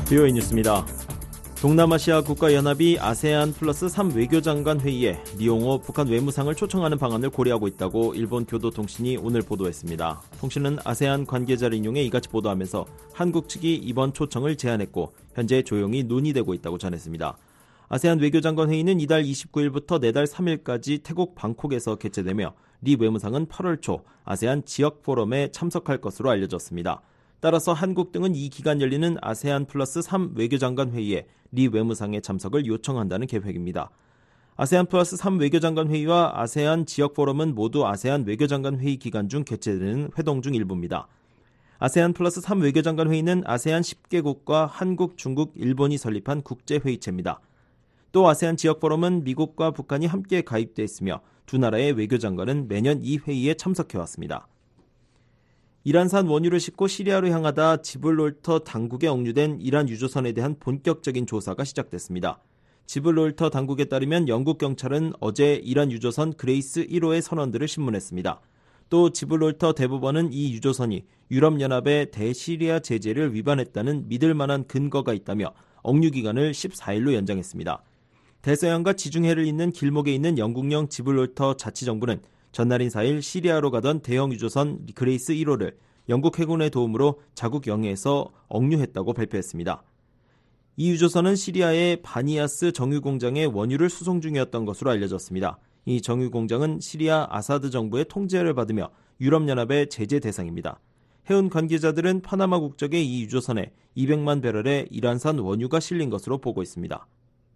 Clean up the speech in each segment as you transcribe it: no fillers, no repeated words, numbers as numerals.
VOA 뉴스입니다. 동남아시아 국가연합이 아세안 플러스 3 외교장관 회의에 리옹호 북한 외무상을 초청하는 방안을 고려하고 있다고 일본 교도통신이 오늘 보도했습니다. 통신은 아세안 관계자를 인용해 이같이 보도하면서 한국 측이 이번 초청을 제안했고 현재 조용히 논의되고 있다고 전했습니다. 아세안 외교장관 회의는 이달 29일부터 내달 3일까지 태국 방콕에서 개최되며 리 외무상은 8월 초 아세안 지역 포럼에 참석할 것으로 알려졌습니다. 따라서 한국 등은 이 기간 열리는 아세안 플러스 3 외교장관 회의에 리 외무상의 참석을 요청한다는 계획입니다. 아세안 플러스 3 외교장관 회의와 아세안 지역 포럼은 모두 아세안 외교장관 회의 기간 중 개최되는 회동 중 일부입니다. 아세안 플러스 3 외교장관 회의는 아세안 10개국과 한국, 중국, 일본이 설립한 국제회의체입니다. 또 아세안 지역 포럼은 미국과 북한이 함께 가입돼 있으며 두 나라의 외교장관은 매년 이 회의에 참석해왔습니다. 이란산 원유를 싣고 시리아로 향하다 지불롤터 당국에 억류된 이란 유조선에 대한 본격적인 조사가 시작됐습니다. 지불롤터 당국에 따르면 영국 경찰은 어제 이란 유조선 그레이스 1호의 선원들을 신문했습니다. 또 지불롤터 대법원은 이 유조선이 유럽연합의 대시리아 제재를 위반했다는 믿을 만한 근거가 있다며 억류 기간을 14일로 연장했습니다. 대서양과 지중해를 잇는 길목에 있는 영국령 지불롤터 자치정부는 전날인 4일 시리아로 가던 대형 유조선 그레이스 1호를 영국 해군의 도움으로 자국 영해에서 억류했다고 발표했습니다. 이 유조선은 시리아의 바니아스 정유공장에 원유를 수송 중이었던 것으로 알려졌습니다. 이 정유공장은 시리아 아사드 정부의 통제를 받으며 유럽연합의 제재 대상입니다. 해운 관계자들은 파나마 국적의 이 유조선에 200만 배럴의 이란산 원유가 실린 것으로 보고 있습니다.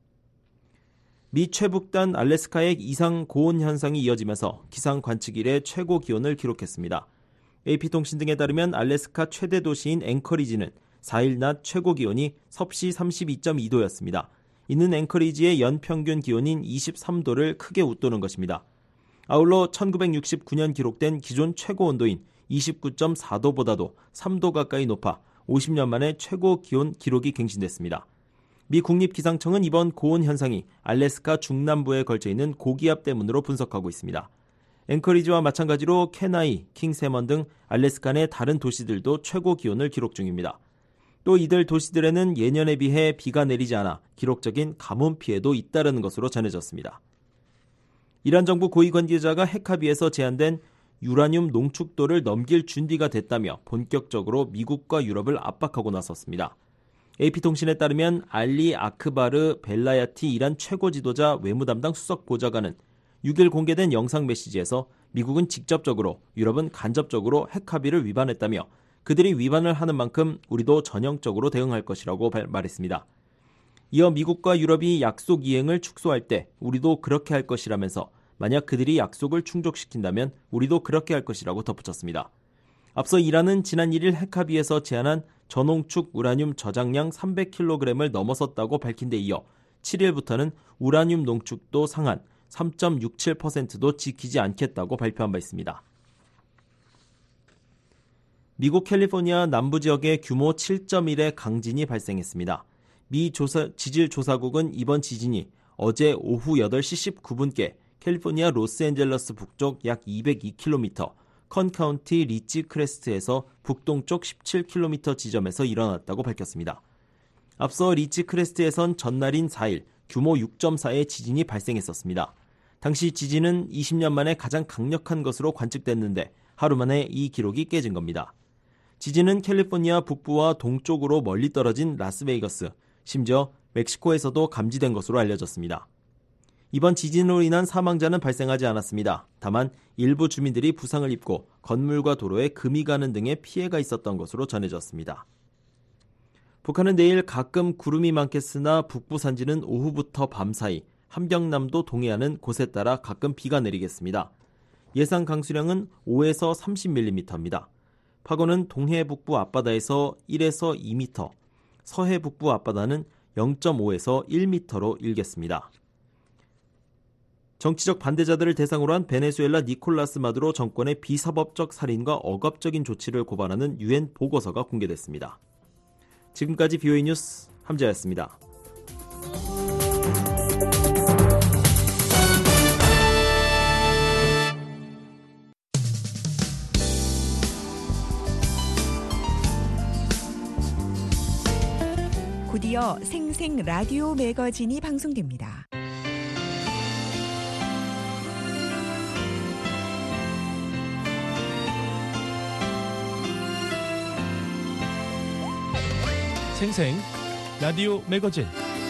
미 최북단 알래스카의 이상 고온 현상이 이어지면서 기상 관측 이래 최고 기온을 기록했습니다. AP통신 등에 따르면 알래스카 최대 도시인 앵커리지는 4일 낮 최고 기온이 섭씨 32.2도였습니다. 이는 앵커리지의 연평균 기온인 23도를 크게 웃도는 것입니다. 아울러 1969년 기록된 기존 최고 온도인 29.4도보다도 3도 가까이 높아 50년 만에 최고 기온 기록이 갱신됐습니다. 미 국립기상청은 이번 고온 현상이 알래스카 중남부에 걸쳐 있는 고기압 때문으로 분석하고 있습니다. 앵커리지와 마찬가지로 케나이, 킹세먼 등 알래스카 내 다른 도시들도 최고 기온을 기록 중입니다. 또 이들 도시들에는 예년에 비해 비가 내리지 않아 기록적인 가뭄 피해도 잇따르는 것으로 전해졌습니다. 이란 정부 고위 관계자가 핵합의에서 제한된 유라늄 농축도를 넘길 준비가 됐다며 본격적으로 미국과 유럽을 압박하고 나섰습니다. AP통신에 따르면 알리 아크바르 벨라야티 이란 최고 지도자 외무담당 수석 보좌관은 6일 공개된 영상 메시지에서 미국은 직접적으로, 유럽은 간접적으로 핵합의를 위반했다며 그들이 위반을 하는 만큼 우리도 전형적으로 대응할 것이라고 말했습니다. 이어 미국과 유럽이 약속 이행을 축소할 때 우리도 그렇게 할 것이라면서 만약 그들이 약속을 충족시킨다면 우리도 그렇게 할 것이라고 덧붙였습니다. 앞서 이란은 지난 1일 핵합의에서 제한한 전홍축 우라늄 저장량 300kg을 넘어섰다고 밝힌 데 이어 7일부터는 우라늄 농축도 상한 3.67%도 지키지 않겠다고 발표한 바 있습니다. 미국 캘리포니아 남부 지역에 규모 7.1의 강진이 발생했습니다. 미 지질조사국은 이번 지진이 어제 오후 8시 19분께 캘리포니아 로스앤젤러스 북쪽 약 202km, 컨 카운티 리치 크레스트에서 북동쪽 17km 지점에서 일어났다고 밝혔습니다. 앞서 리치 크레스트에선 전날인 4일 규모 6.4의 지진이 발생했었습니다. 당시 지진은 20년 만에 가장 강력한 것으로 관측됐는데 하루 만에 이 기록이 깨진 겁니다. 지진은 캘리포니아 북부와 동쪽으로 멀리 떨어진 라스베이거스, 심지어 멕시코에서도 감지된 것으로 알려졌습니다. 이번 지진으로 인한 사망자는 발생하지 않았습니다. 다만 일부 주민들이 부상을 입고 건물과 도로에 금이 가는 등의 피해가 있었던 것으로 전해졌습니다. 북한은 내일 가끔 구름이 많겠으나 북부 산지는 오후부터 밤 사이, 함경남도 동해안은 곳에 따라 가끔 비가 내리겠습니다. 예상 강수량은 5에서 30mm입니다. 파고는 동해 북부 앞바다에서 1에서 2m, 서해 북부 앞바다는 0.5에서 1m로 일겠습니다. 정치적 반대자들을 대상으로 한 베네수엘라 니콜라스 마두로 정권의 비사법적 살인과 억압적인 조치를 고발하는 유엔 보고서가 공개됐습니다. 지금까지 VOA 뉴스 함재였습니다. 드디어 생생 라디오 매거진이 방송됩니다. 생생 라디오 매거진.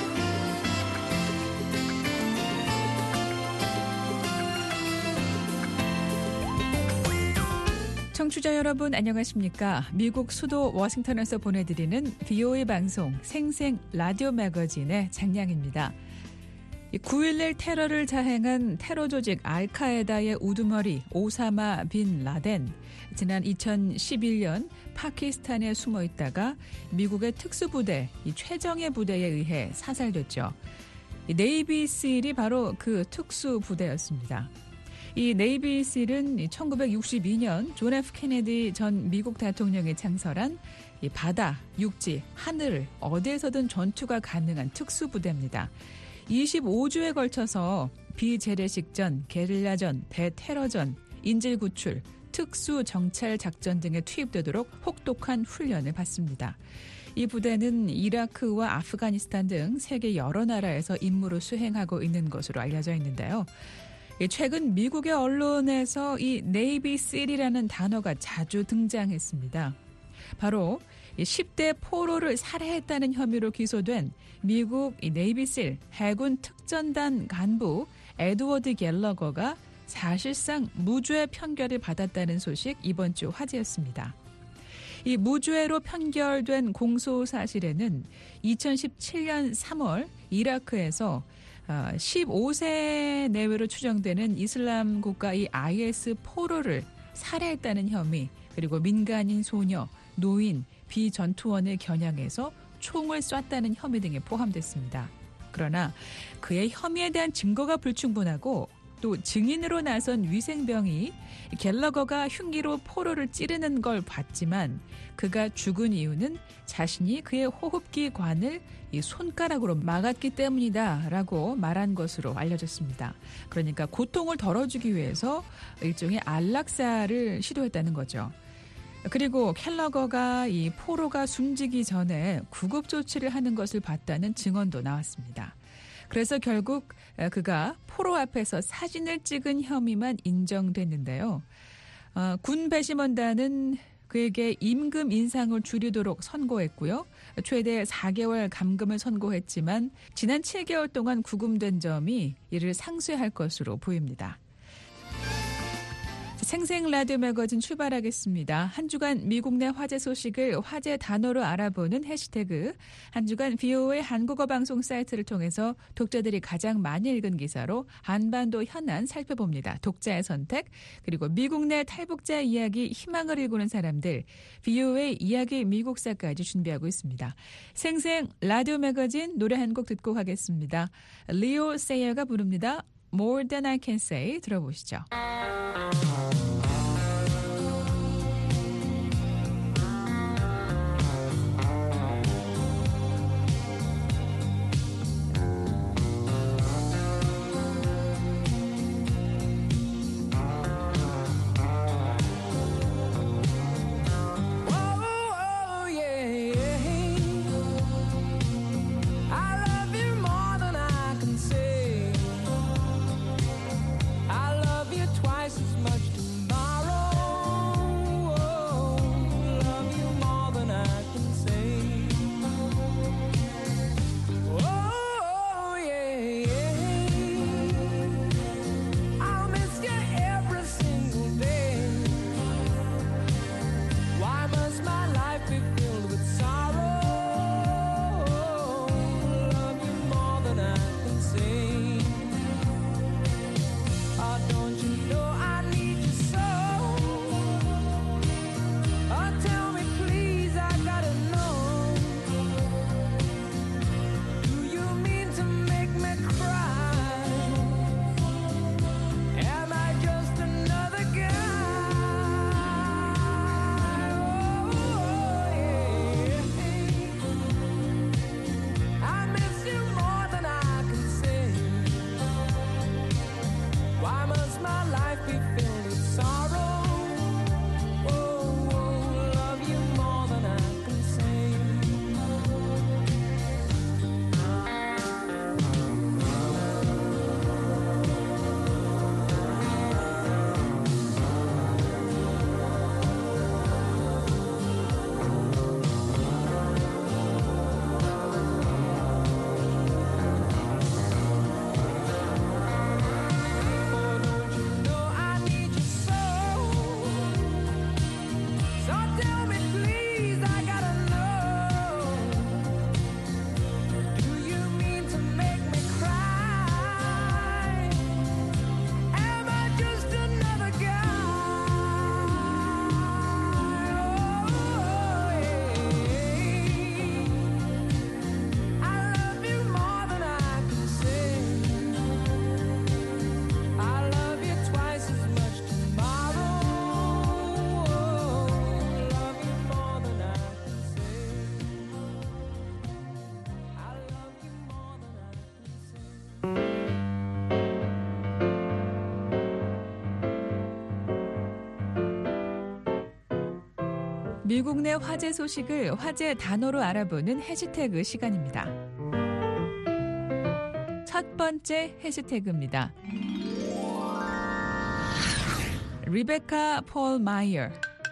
청취자 여러분 안녕하십니까? 미국 수도 워싱턴에서 보내드리는 VOA 방송 생생 라디오 매거진의 장량입니다. 9.11 테러를 자행한 테러 조직 알카에다의 우두머리 오사마 빈 라덴. 지난 2011년 파키스탄에 숨어 있다가 미국의 특수부대, 최정예 부대에 의해 사살됐죠. 네이비실이 바로 그 특수부대였습니다. 이 네이비실은 1962년 존 F 케네디 전 미국 대통령이 창설한 이 바다, 육지, 하늘 어디에서든 전투가 가능한 특수부대입니다. 25주에 걸쳐서 비재래식전, 게릴라전, 대테러전, 인질구출, 특수정찰작전 등에 투입되도록 혹독한 훈련을 받습니다. 이 부대는 이라크와 아프가니스탄 등 세계 여러 나라에서 임무를 수행하고 있는 것으로 알려져 있는데요. 최근 미국의 언론에서 이 네이비실이라는 단어가 자주 등장했습니다. 바로 10대 포로를 살해했다는 혐의로 기소된 미국 네이비실 해군 특전단 간부 에드워드 갤러거가 사실상 무죄 판결을 받았다는 소식 이번 주 화제였습니다. 이 무죄로 판결된 공소 사실에는 2017년 3월 이라크에서 15세 내외로 추정되는 이슬람 국가 이 IS 포로를 살해했다는 혐의, 그리고 민간인 소녀, 노인, 비전투원을 겨냥해서 총을 쐈다는 혐의 등에 포함됐습니다. 그러나 그의 혐의에 대한 증거가 불충분하고 또 증인으로 나선 위생병이 갤러거가 흉기로 포로를 찌르는 걸 봤지만 그가 죽은 이유는 자신이 그의 호흡기관을 이 손가락으로 막았기 때문이다라고 말한 것으로 알려졌습니다. 그러니까 고통을 덜어주기 위해서 일종의 안락사를 시도했다는 거죠. 그리고 갤러거가 이 포로가 숨지기 전에 구급 조치를 하는 것을 봤다는 증언도 나왔습니다. 그래서 결국 그가 포로 앞에서 사진을 찍은 혐의만 인정됐는데요. 군 배심원단은 그에게 임금 인상을 줄이도록 선고했고요. 최대 4개월 감금을 선고했지만 지난 7개월 동안 구금된 점이 이를 상쇄할 것으로 보입니다. 생생 라디오 매거진 출발하겠습니다. 한 주간 미국 내 화제 소식을 화제 단어로 알아보는 해시태그, 한 주간 VOA 한국어 방송 사이트를 통해서 독자들이 가장 많이 읽은 기사로 한반도 현안 살펴봅니다. 독자의 선택, 그리고 미국 내 탈북자 이야기, 희망을 일구는 사람들, VOA 이야기 미국사까지 준비하고 있습니다. 생생 라디오 매거진 노래 한 곡 듣고 가겠습니다. 리오 세이어가 부릅니다. More Than I Can Say 들어보시죠. As much 미국 내 화제 소식을 화제 단어로 알아보는 해시태그 시간입니다. 첫 번째 해시태그입니다. 리베카 폴 마이어.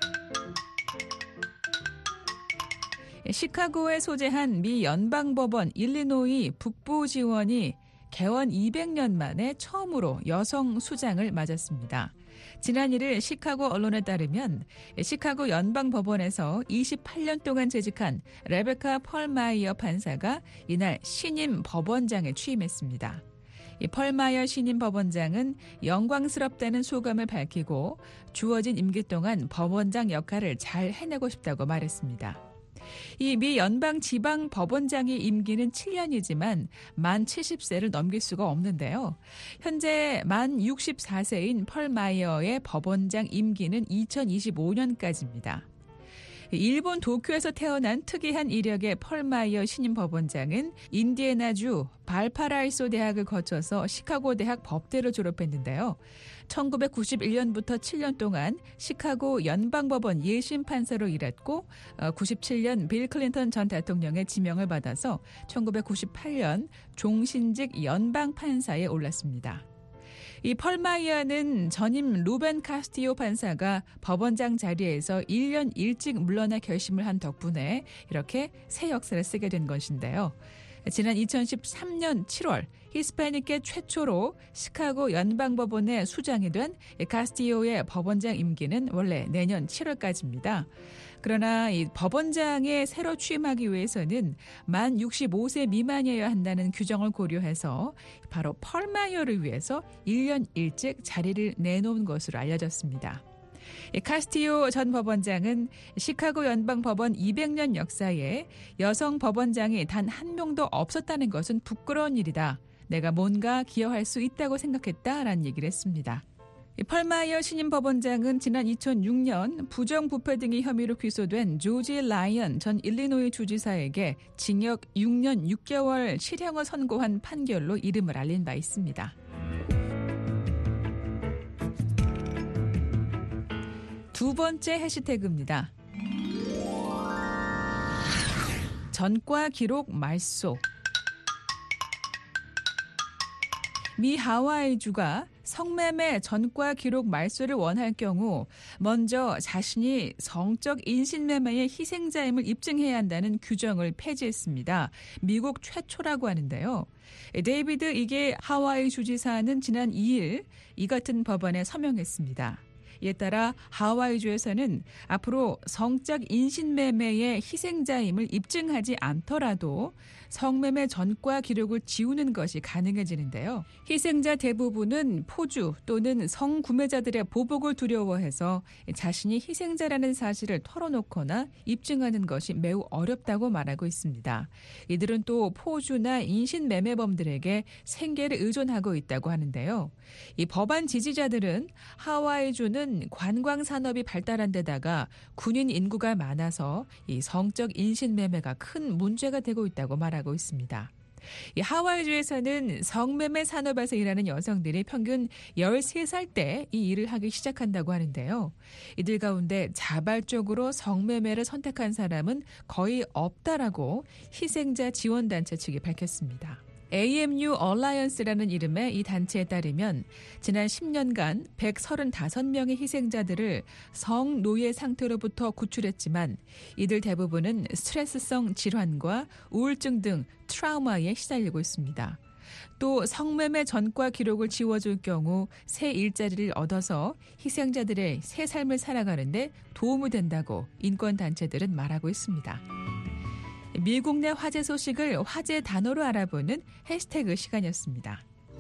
시카고에 소재한 미 연방법원 일리노이 북부지원이 개원 200년 만에 처음으로 여성 수장을 맞았습니다. 지난 1일 시카고 언론에 따르면 시카고 연방법원에서 28년 동안 재직한 레베카 펄 마이어 판사가 이날 신임 법원장에 취임했습니다. 이 펄 마이어 신임 법원장은 영광스럽다는 소감을 밝히고 주어진 임기 동안 법원장 역할을 잘 해내고 싶다고 말했습니다. 이 미 연방 지방 법원장의 임기는 7년이지만 만 70세를 넘길 수가 없는데요. 현재 만 64세인 펄 마이어의 법원장 임기는 2025년까지입니다. 일본 도쿄에서 태어난 특이한 이력의 펄 마이어 신임 법원장은 인디애나주 발파라이소 대학을 거쳐서 시카고 대학 법대를 졸업했는데요. 1991년부터 7년 동안 시카고 연방법원 예심 판사로 일했고 97년 빌 클린턴 전 대통령의 지명을 받아서 1998년 종신직 연방 판사에 올랐습니다. 이 펄 마이어는 전임 루벤 카스티오 판사가 법원장 자리에서 1년 일찍 물러날 결심을 한 덕분에 이렇게 새 역사를 쓰게 된 것인데요. 지난 2013년 7월 히스패닉계 최초로 시카고 연방법원의 수장이 된 카스티오의 법원장 임기는 원래 내년 7월까지입니다. 그러나 이 법원장에 새로 취임하기 위해서는 만 65세 미만이어야 한다는 규정을 고려해서 바로 펄 마이어를 위해서 1년 일찍 자리를 내놓은 것으로 알려졌습니다. 카스티오 전 법원장은 시카고 연방법원 200년 역사에 여성 법원장이 단 한 명도 없었다는 것은 부끄러운 일이다. 내가 뭔가 기여할 수 있다고 생각했다라는 얘기를 했습니다. 펄 마이어 신임 법원장은 지난 2006년 부정부패 등의 혐의로 기소된 조지 라이언 전 일리노이 주지사에게 징역 6년 6개월 실형을 선고한 판결로 이름을 알린 바 있습니다. 두 번째 해시태그입니다. 전과 기록 말소. 미 하와이주가 성매매 전과 기록 말소를 원할 경우 먼저 자신이 성적 인신매매의 희생자임을 입증해야 한다는 규정을 폐지했습니다. 미국 최초라고 하는데요. 데이비드 이게 하와이 주지사는 지난 2일 이 같은 법안에 서명했습니다. 이에 따라 하와이주에서는 앞으로 성적 인신매매의 희생자임을 입증하지 않더라도 성매매 전과 기록을 지우는 것이 가능해지는데요. 희생자 대부분은 포주 또는 성구매자들의 보복을 두려워해서 자신이 희생자라는 사실을 털어놓거나 입증하는 것이 매우 어렵다고 말하고 있습니다. 이들은 또 포주나 인신매매범들에게 생계를 의존하고 있다고 하는데요. 이 법안 지지자들은 하와이주는 관광산업이 발달한 데다가 군인 인구가 많아서 이 성적 인신매매가 큰 문제가 되고 있다고 말하고 있습니다. 이 하와이주에서는 성매매 산업에서 일하는 여성들이 평균 13살 때 이 일을 하기 시작한다고 하는데요. 이들 가운데 자발적으로 성매매를 선택한 사람은 거의 없다라고 희생자 지원단체 측이 밝혔습니다. AMU Alliance라는 이름의 이 단체에 따르면 지난 10년간 135명의 희생자들을 성노예 상태로부터 구출했지만 이들 대부분은 스트레스성 질환과 우울증 등 트라우마에 시달리고 있습니다. 또 성매매 전과 기록을 지워줄 경우 새 일자리를 얻어서 희생자들의 새 삶을 살아가는데 도움이 된다고 인권단체들은 말하고 있습니다. 미국 내 화제 소식을 화제 단어로 알아보는 해시태그 시간이었습니다.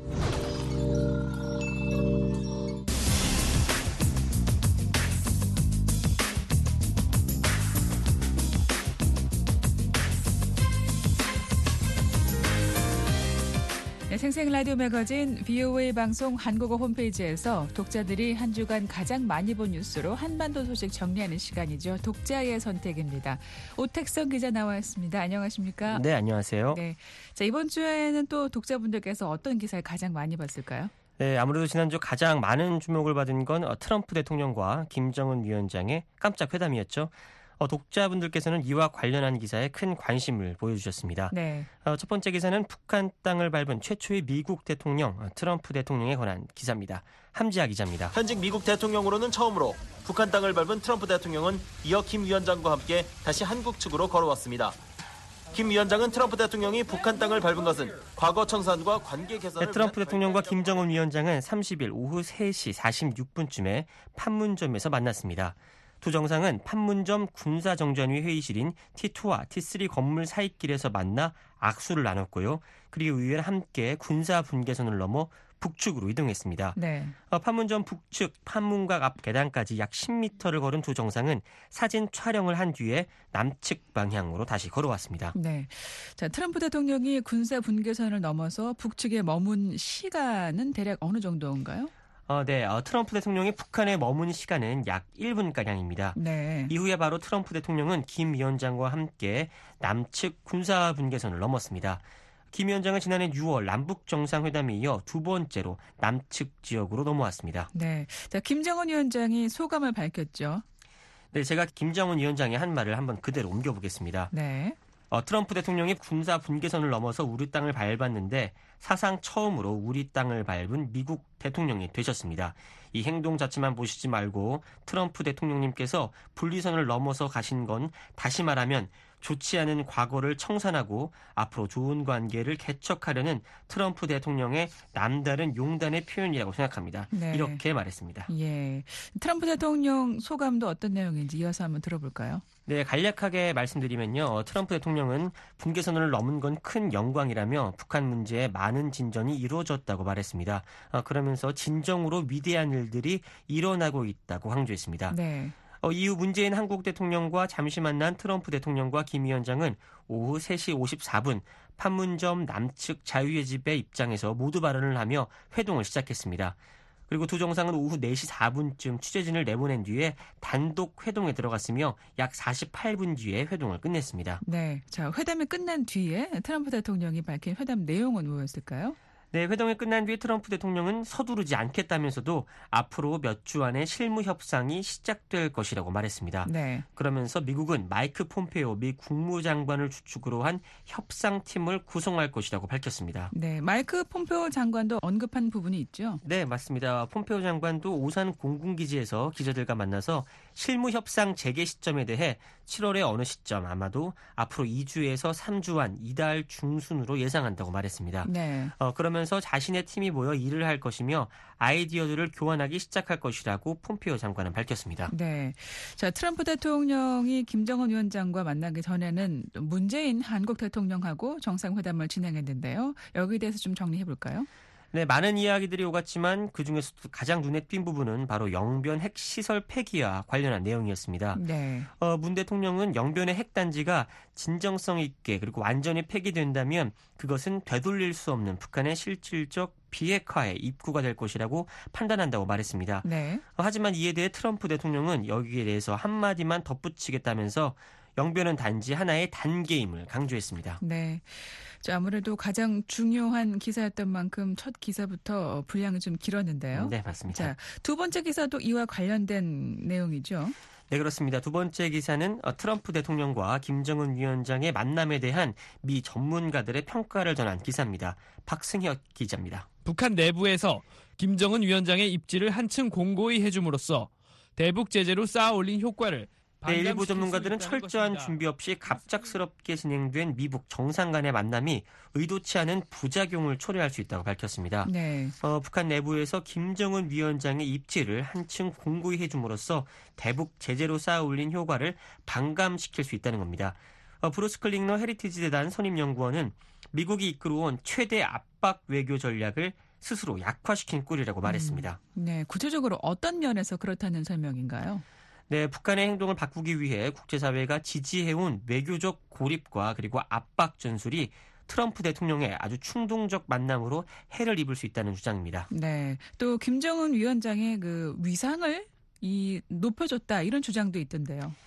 생생 라디오 매거진 VOA 방송 한국어 홈페이지에서 독자들이 한 주간 가장 많이 본 뉴스로 한반도 소식 정리하는 시간이죠. 독자의 선택입니다. 오택성 기자 나와 있습니다. 안녕하십니까? 네, 안녕하세요. 네, 자, 이번 주에는 또 독자분들께서 어떤 기사를 가장 많이 봤을까요? 네, 아무래도 지난주 가장 많은 주목을 받은 건 트럼프 대통령과 김정은 위원장의 깜짝 회담이었죠. 독자분들께서는 이와 관련한 기사에 큰 관심을 보여주셨습니다. 네. 첫 번째 기사는 북한 땅을 밟은 최초의 미국 대통령 트럼프 대통령에 관한 기사입니다. 함지아 기자입니다. 현직 미국 대통령으로는 처음으로 북한 땅을 밟은 트럼프 대통령은 이어 김 위원장과 함께 다시 한국 측으로 걸어왔습니다. 김 위원장은 트럼프 대통령이 북한 땅을 밟은 것은 과거 청산과 관계 개선을 트럼프 대통령과 김정은 위원장은 30일 오후 3시 46분쯤에 판문점에서 만났습니다. 두 정상은 판문점 군사정전위 회의실인 T2와 T3 건물 사이길에서 만나 악수를 나눴고요. 그리고 이후에 함께 군사 분계선을 넘어 북측으로 이동했습니다. 네. 판문점 북측 판문각 앞 계단까지 약 10m를 걸은 두 정상은 사진 촬영을 한 뒤에 남측 방향으로 다시 걸어왔습니다. 네. 자, 트럼프 대통령이 군사 분계선을 넘어서 북측에 머문 시간은 대략 어느 정도인가요? 트럼프 대통령이 북한에 머문 시간은 약 1분가량입니다. 네. 이후에 바로 트럼프 대통령은 김 위원장과 함께 남측 군사 분계선을 넘었습니다. 김 위원장은 지난해 6월 남북 정상회담에 이어 두 번째로 남측 지역으로 넘어왔습니다. 네. 자, 김정은 위원장이 소감을 밝혔죠. 네, 제가 김정은 위원장의 한 말을 한번 그대로 옮겨보겠습니다. 네. 트럼프 대통령이 군사 분계선을 넘어서 우리 땅을 밟았는데 사상 처음으로 우리 땅을 밟은 미국 대통령이 되셨습니다. 이 행동 자체만 보시지 말고 트럼프 대통령님께서 분리선을 넘어서 가신 건 다시 말하면 좋지 않은 과거를 청산하고 앞으로 좋은 관계를 개척하려는 트럼프 대통령의 남다른 용단의 표현이라고 생각합니다. 네. 이렇게 말했습니다. 예. 트럼프 대통령 소감도 어떤 내용인지 이어서 한번 들어볼까요? 네, 간략하게 말씀드리면요. 트럼프 대통령은 분계선을 넘은 건 큰 영광이라며 북한 문제에 많은 진전이 이루어졌다고 말했습니다. 그러면서 진정으로 위대한 일들이 일어나고 있다고 강조했습니다. 네. 이후 문재인 한국 대통령과 잠시 만난 트럼프 대통령과 김 위원장은 오후 3시 54분 판문점 남측 자유의 집에 입장해서 모두 발언을 하며 회동을 시작했습니다. 그리고 두 정상은 오후 4시 4분쯤 취재진을 내보낸 뒤에 단독 회동에 들어갔으며 약 48분 뒤에 회동을 끝냈습니다. 네. 자, 회담이 끝난 뒤에 트럼프 대통령이 밝힌 회담 내용은 무엇일까요? 네, 회동이 끝난 뒤에 트럼프 대통령은 서두르지 않겠다면서도 앞으로 몇 주 안에 실무 협상이 시작될 것이라고 말했습니다. 네. 그러면서 미국은 마이크 폼페오 미 국무장관을 주축으로 한 협상팀을 구성할 것이라고 밝혔습니다. 네, 마이크 폼페오 장관도 언급한 부분이 있죠? 네, 맞습니다. 폼페오 장관도 오산 공군기지에서 기자들과 만나서 실무 협상 재개 시점에 대해 7월의 어느 시점 아마도 앞으로 2주에서 3주 안 이달 중순으로 예상한다고 말했습니다. 네. 그러면서 자신의 팀이 모여 일을 할 것이며 아이디어들을 교환하기 시작할 것이라고 폼페오 장관은 밝혔습니다. 네. 자, 트럼프 대통령이 김정은 위원장과 만나기 전에는 문재인 한국 대통령하고 정상회담을 진행했는데요. 여기에 대해서 좀 정리해 볼까요? 네, 많은 이야기들이 오갔지만 그중에서도 가장 눈에 띈 부분은 바로 영변 핵시설 폐기와 관련한 내용이었습니다. 네. 문 대통령은 영변의 핵단지가 진정성 있게 그리고 완전히 폐기된다면 그것은 되돌릴 수 없는 북한의 실질적 비핵화의 입구가 될 것이라고 판단한다고 말했습니다. 네. 하지만 이에 대해 트럼프 대통령은 여기에 대해서 한마디만 덧붙이겠다면서 영변은 단지 하나의 단계임을 강조했습니다. 네. 자, 아무래도 가장 중요한 기사였던 만큼 첫 기사부터 분량이 좀 길었는데요. 네, 맞습니다. 자, 두 번째 기사도 이와 관련된 내용이죠. 네, 그렇습니다. 두 번째 기사는 트럼프 대통령과 김정은 위원장의 만남에 대한 미 전문가들의 평가를 전한 기사입니다. 박승혁 기자입니다. 북한 내부에서 김정은 위원장의 입지를 한층 공고히 해줌으로써 대북 제재로 쌓아올린 효과를 네, 일부 전문가들은 철저한 것입니다. 준비 없이 갑작스럽게 진행된 미북 정상 간의 만남이 의도치 않은 부작용을 초래할 수 있다고 밝혔습니다. 네. 북한 내부에서 김정은 위원장의 입지를 한층 공고히 해줌으로써 대북 제재로 쌓아올린 효과를 반감시킬 수 있다는 겁니다. 브루스 클링너 헤리티지 재단 선임연구원은 미국이 이끌어온 최대 압박 외교 전략을 스스로 약화시킨 꼴이라고 말했습니다. 네, 구체적으로 어떤 면에서 그렇다는 설명인가요? 네, 북한의 행동을 바꾸기 위해 국제사회가 지지해온 외교적 고립과 그리고 압박 전술이 트럼프 대통령의 아주 충동적 만남으로 해를 입을 수 있다는 주장입니다. 네, 또 김정은 위원장의 그 위상을 높여줬다 이런 주장도 있던데요.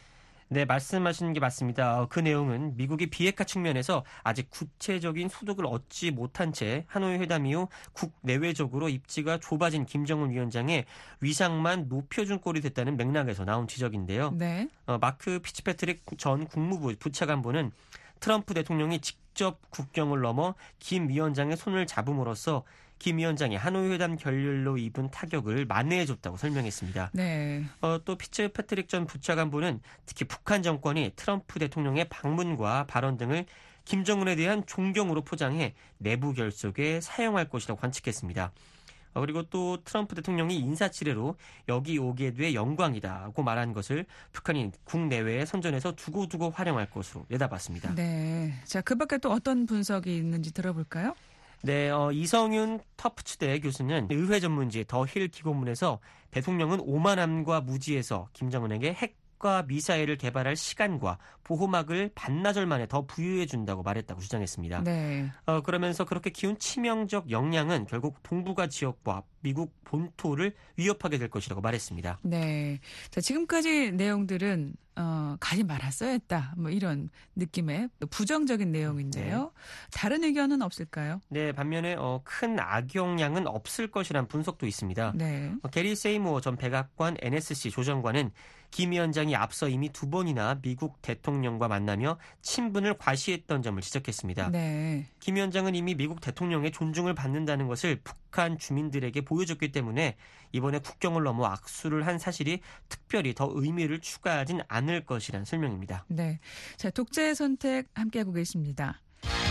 네, 말씀하신 게 맞습니다. 그 내용은 미국이 비핵화 측면에서 아직 구체적인 소득을 얻지 못한 채 하노이 회담 이후 국내외적으로 입지가 좁아진 김정은 위원장의 위상만 높여준 꼴이 됐다는 맥락에서 나온 지적인데요. 네. 마크 피츠패트릭 전 국무부 부차관보는 트럼프 대통령이 직접 국경을 넘어 김 위원장의 손을 잡음으로써 김 위원장이 하노이 회담 결렬로 입은 타격을 만회해줬다고 설명했습니다. 네. 또 피츠패트릭 전 부차관보는 특히 북한 정권이 트럼프 대통령의 방문과 발언 등을 김정은에 대한 존경으로 포장해 내부 결속에 사용할 것이라고 관측했습니다. 그리고 또 트럼프 대통령이 인사치레로 여기 오게 돼 영광이다고 말한 것을 북한이 국내외에 선전해서 두고두고 활용할 것으로 내다봤습니다. 네. 자, 그 밖에 또 어떤 분석이 있는지 들어볼까요? 네, 이성윤 터프츠대 교수는 의회 전문지 더 힐 기고문에서 대통령은 오만함과 무지에서 김정은에게 핵과 미사일을 개발할 시간과 보호막을 반나절 만에 더 부여해 준다고 말했다고 주장했습니다. 네. 그러면서 그렇게 키운 치명적 역량은 결국 동북아 지역과 미국 본토를 위협하게 될 것이라고 말했습니다. 네. 자, 지금까지 내용들은 가지 말았어야 했다. 뭐 이런 느낌의 부정적인 내용인데요. 다른 의견은 없을까요? 네, 반면에 큰 악영향은 없을 것이란 분석도 있습니다. 네. 게리 세이모어 전 백악관 NSC 조정관은 김 위원장이 앞서 이미 2번이나 미국 대통령과 만나며 친분을 과시했던 점을 지적했습니다. 네. 김 위원장은 이미 미국 대통령의 존중을 받는다는 것을 북한 주민들에게 보여줬기 때문에 이번에 국경을 넘어 악수를 한 사실이 특별히 더 의미를 추가하진 않을 것이란 설명입니다. 네. 자, 독재의 선택 함께하고 계십니다.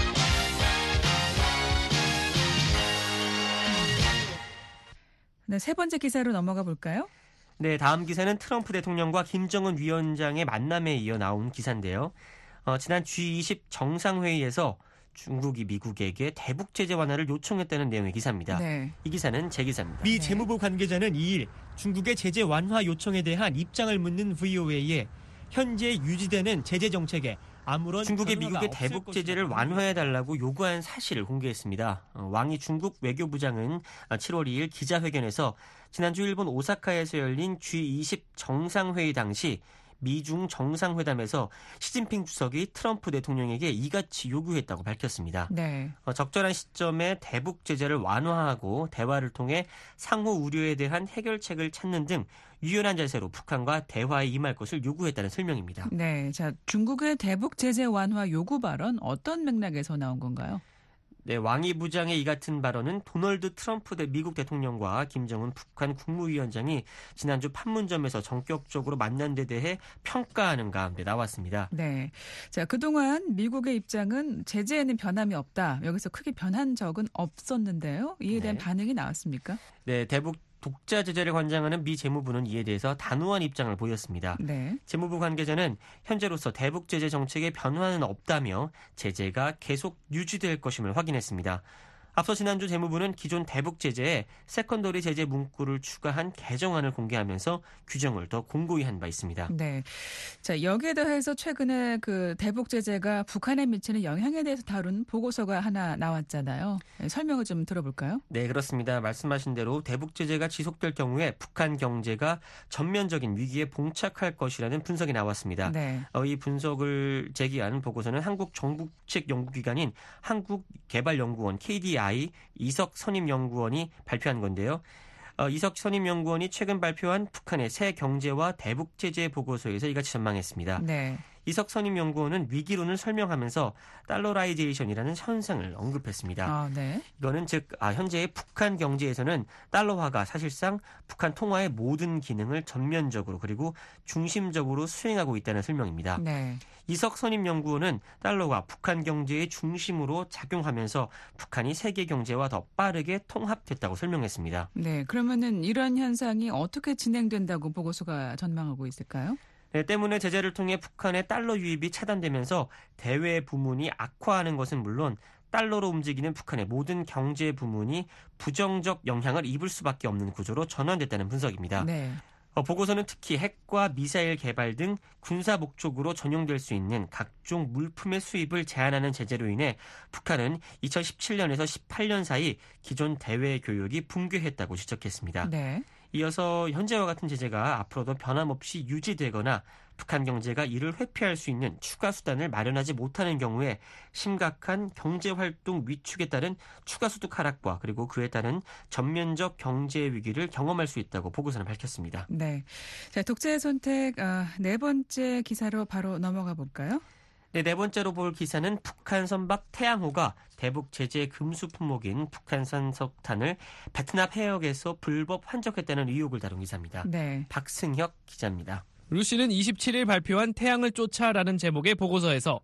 네, 세 번째 기사로 넘어가 볼까요? 네, 다음 기사는 트럼프 대통령과 김정은 위원장의 만남에 이어 나온 기사인데요. 지난 G20 정상회의에서 중국이 미국에게 대북 제재 완화를 요청했다는 내용의 기사입니다. 네. 이 기사는 제 기사입니다. 미 재무부 관계자는 2일 중국의 제재 완화 요청에 대한 입장을 묻는 VOA에 현재 유지되는 제재 정책에 아무런 중국이 변화가 미국의 없을 대북 제재를 것이라고 완화해달라고 요구한 사실을 공개했습니다. 왕이 중국 외교부장은 7월 2일 기자회견에서 지난주 일본 오사카에서 열린 G20 정상회의 당시 미중 정상회담에서 시진핑 주석이 트럼프 대통령에게 이같이 요구했다고 밝혔습니다. 네. 적절한 시점에 대북 제재를 완화하고 대화를 통해 상호 우려에 대한 해결책을 찾는 등 유연한 자세로 북한과 대화에 임할 것을 요구했다는 설명입니다. 네. 자, 중국의 대북 제재 완화 요구 발언 어떤 맥락에서 나온 건가요? 네, 왕이 부장의 이 같은 발언은 도널드 트럼프 미국 대통령과 김정은 북한 국무위원장이 지난주 판문점에서 전격적으로 만난 데 대해 평가하는 가운데 나왔습니다. 네. 자, 그동안 미국의 입장은 제재에는 변함이 없다. 여기서 크게 변한 적은 없었는데요. 이에 대한 네. 반응이 나왔습니까? 네, 대북 독자 제재를 관장하는 미 재무부는 이에 대해서 단호한 입장을 보였습니다. 네. 재무부 관계자는 현재로서 대북 제재 정책에 변화는 없다며 제재가 계속 유지될 것임을 확인했습니다. 앞서 지난주 재무부는 기존 대북 제재에 세컨더리 제재 문구를 추가한 개정안을 공개하면서 규정을 더 공고히 한 바 있습니다. 네. 자, 여기에 대해서 최근에 그 대북 제재가 북한에 미치는 영향에 대해서 다룬 보고서가 하나 나왔잖아요. 네, 설명을 좀 들어볼까요? 네, 그렇습니다. 말씀하신 대로 대북 제재가 지속될 경우에 북한 경제가 전면적인 위기에 봉착할 것이라는 분석이 나왔습니다. 네. 이 분석을 제기한 보고서는 한국 정부 측 연구기관인 한국개발연구원 KDI 이석 선임연구원이 발표한 건데요. 이석 선임연구원이 최근 발표한 북한의 새 경제와 대북 제재 보고서에서 이같이 전망했습니다. 네. 이석 선임연구원은 위기론을 설명하면서 달러라이제이션이라는 현상을 언급했습니다. 아, 네. 이거는 즉 현재의 북한 경제에서는 달러화가 사실상 북한 통화의 모든 기능을 전면적으로 그리고 중심적으로 수행하고 있다는 설명입니다. 네. 이석 선임연구원은 달러가 북한 경제의 중심으로 작용하면서 북한이 세계 경제와 더 빠르게 통합됐다고 설명했습니다. 네. 그러면은 이런 현상이 어떻게 진행된다고 보고서가 전망하고 있을까요? 네, 때문에 제재를 통해 북한의 달러 유입이 차단되면서 대외 부문이 악화하는 것은 물론 달러로 움직이는 북한의 모든 경제 부문이 부정적 영향을 입을 수밖에 없는 구조로 전환됐다는 분석입니다. 네. 보고서는 특히 핵과 미사일 개발 등 군사 목적으로 전용될 수 있는 각종 물품의 수입을 제한하는 제재로 인해 북한은 2017년에서 18년 사이 기존 대외 교역이 붕괴했다고 지적했습니다. 네. 이어서 현재와 같은 제재가 앞으로도 변함없이 유지되거나 북한 경제가 이를 회피할 수 있는 추가 수단을 마련하지 못하는 경우에 심각한 경제활동 위축에 따른 추가 소득 하락과 그리고 그에 따른 전면적 경제 위기를 경험할 수 있다고 보고서는 밝혔습니다. 네. 자, 독재의 선택 네 번째 기사로 바로 넘어가 볼까요? 네 번째로 볼 기사는 북한 선박 태양호가 대북 제재 금수 품목인 북한산 석탄을 베트남 해역에서 불법 환적했다는 의혹을 다룬 기사입니다. 네. 박승혁 기자입니다. 루시는 27일 발표한 태양을 쫓아라는 제목의 보고서에서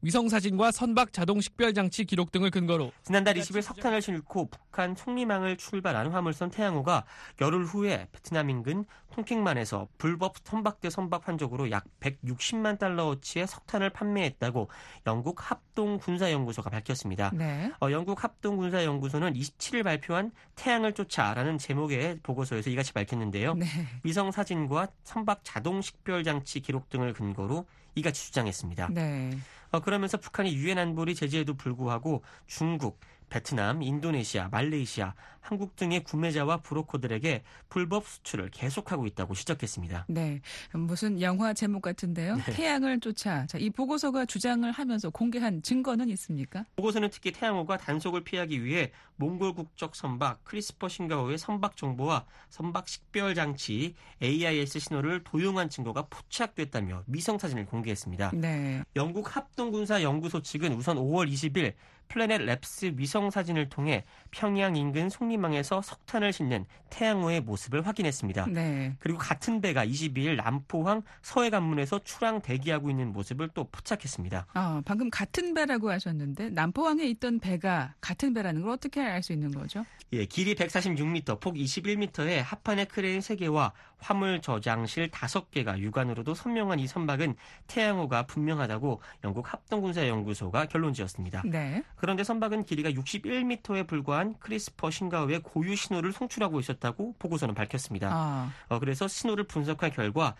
위성사진과 선박 자동 식별장치 기록 등을 근거로 지난달 20일 석탄을 싣고 북한 총리망을 출발한 화물선 태양호가 열흘 후에 베트남 인근 통킹만에서 불법 선박대 선박 환적으로 약 160만 달러어치의 석탄을 판매했다고 영국 합동군사연구소가 밝혔습니다. 네. 영국 합동군사연구소는 27일 발표한 태양을 쫓아라는 제목의 보고서에서 이같이 밝혔는데요. 네. 위성사진과 선박 자동 식별장치 기록 등을 근거로 이같이 주장했습니다. 네. 그러면서 북한이 유엔 안보리 제재에도 불구하고 중국, 베트남, 인도네시아, 말레이시아, 한국 등의 구매자와 브로커들에게 불법 수출을 계속하고 있다고 지적했습니다. 네. 무슨 영화 제목 같은데요. 네. 태양을 쫓아. 자, 이 보고서가 주장을 하면서 공개한 증거는 있습니까? 보고서는 특히 태양호가 단속을 피하기 위해 몽골 국적 선박 크리스퍼 싱가호의 선박 정보와 선박 식별 장치 AIS 신호를 도용한 증거가 포착됐다며 위성 사진을 공개했습니다. 네. 영국 합동군사연구소 측은 우선 5월 20일 플래넷 랩스 위성 사진을 통해 평양 인근 속리망에서 석탄을 싣는 태양호의 모습을 확인했습니다. 네. 그리고 같은 배가 22일 남포항 서해관문에서 출항 대기하고 있는 모습을 또 포착했습니다. 방금 같은 배라고 하셨는데 남포항에 있던 배가 같은 배라는 걸 어떻게 알 수 있는 거죠? 예, 길이 146m, 폭 21m의 하판의 크레인 3개와 화물 저장실 5개가 육안으로도 선명한 이 선박은 태양호가 분명하다고 영국 합동군사연구소가 결론지었습니다. 네. 그런데 선박은 길이가 61m에 불과한 크리스퍼 싱가호의 고유 신호를 송출하고 있었다고 보고서는 밝혔습니다. 그래서 신호를 분석한 결과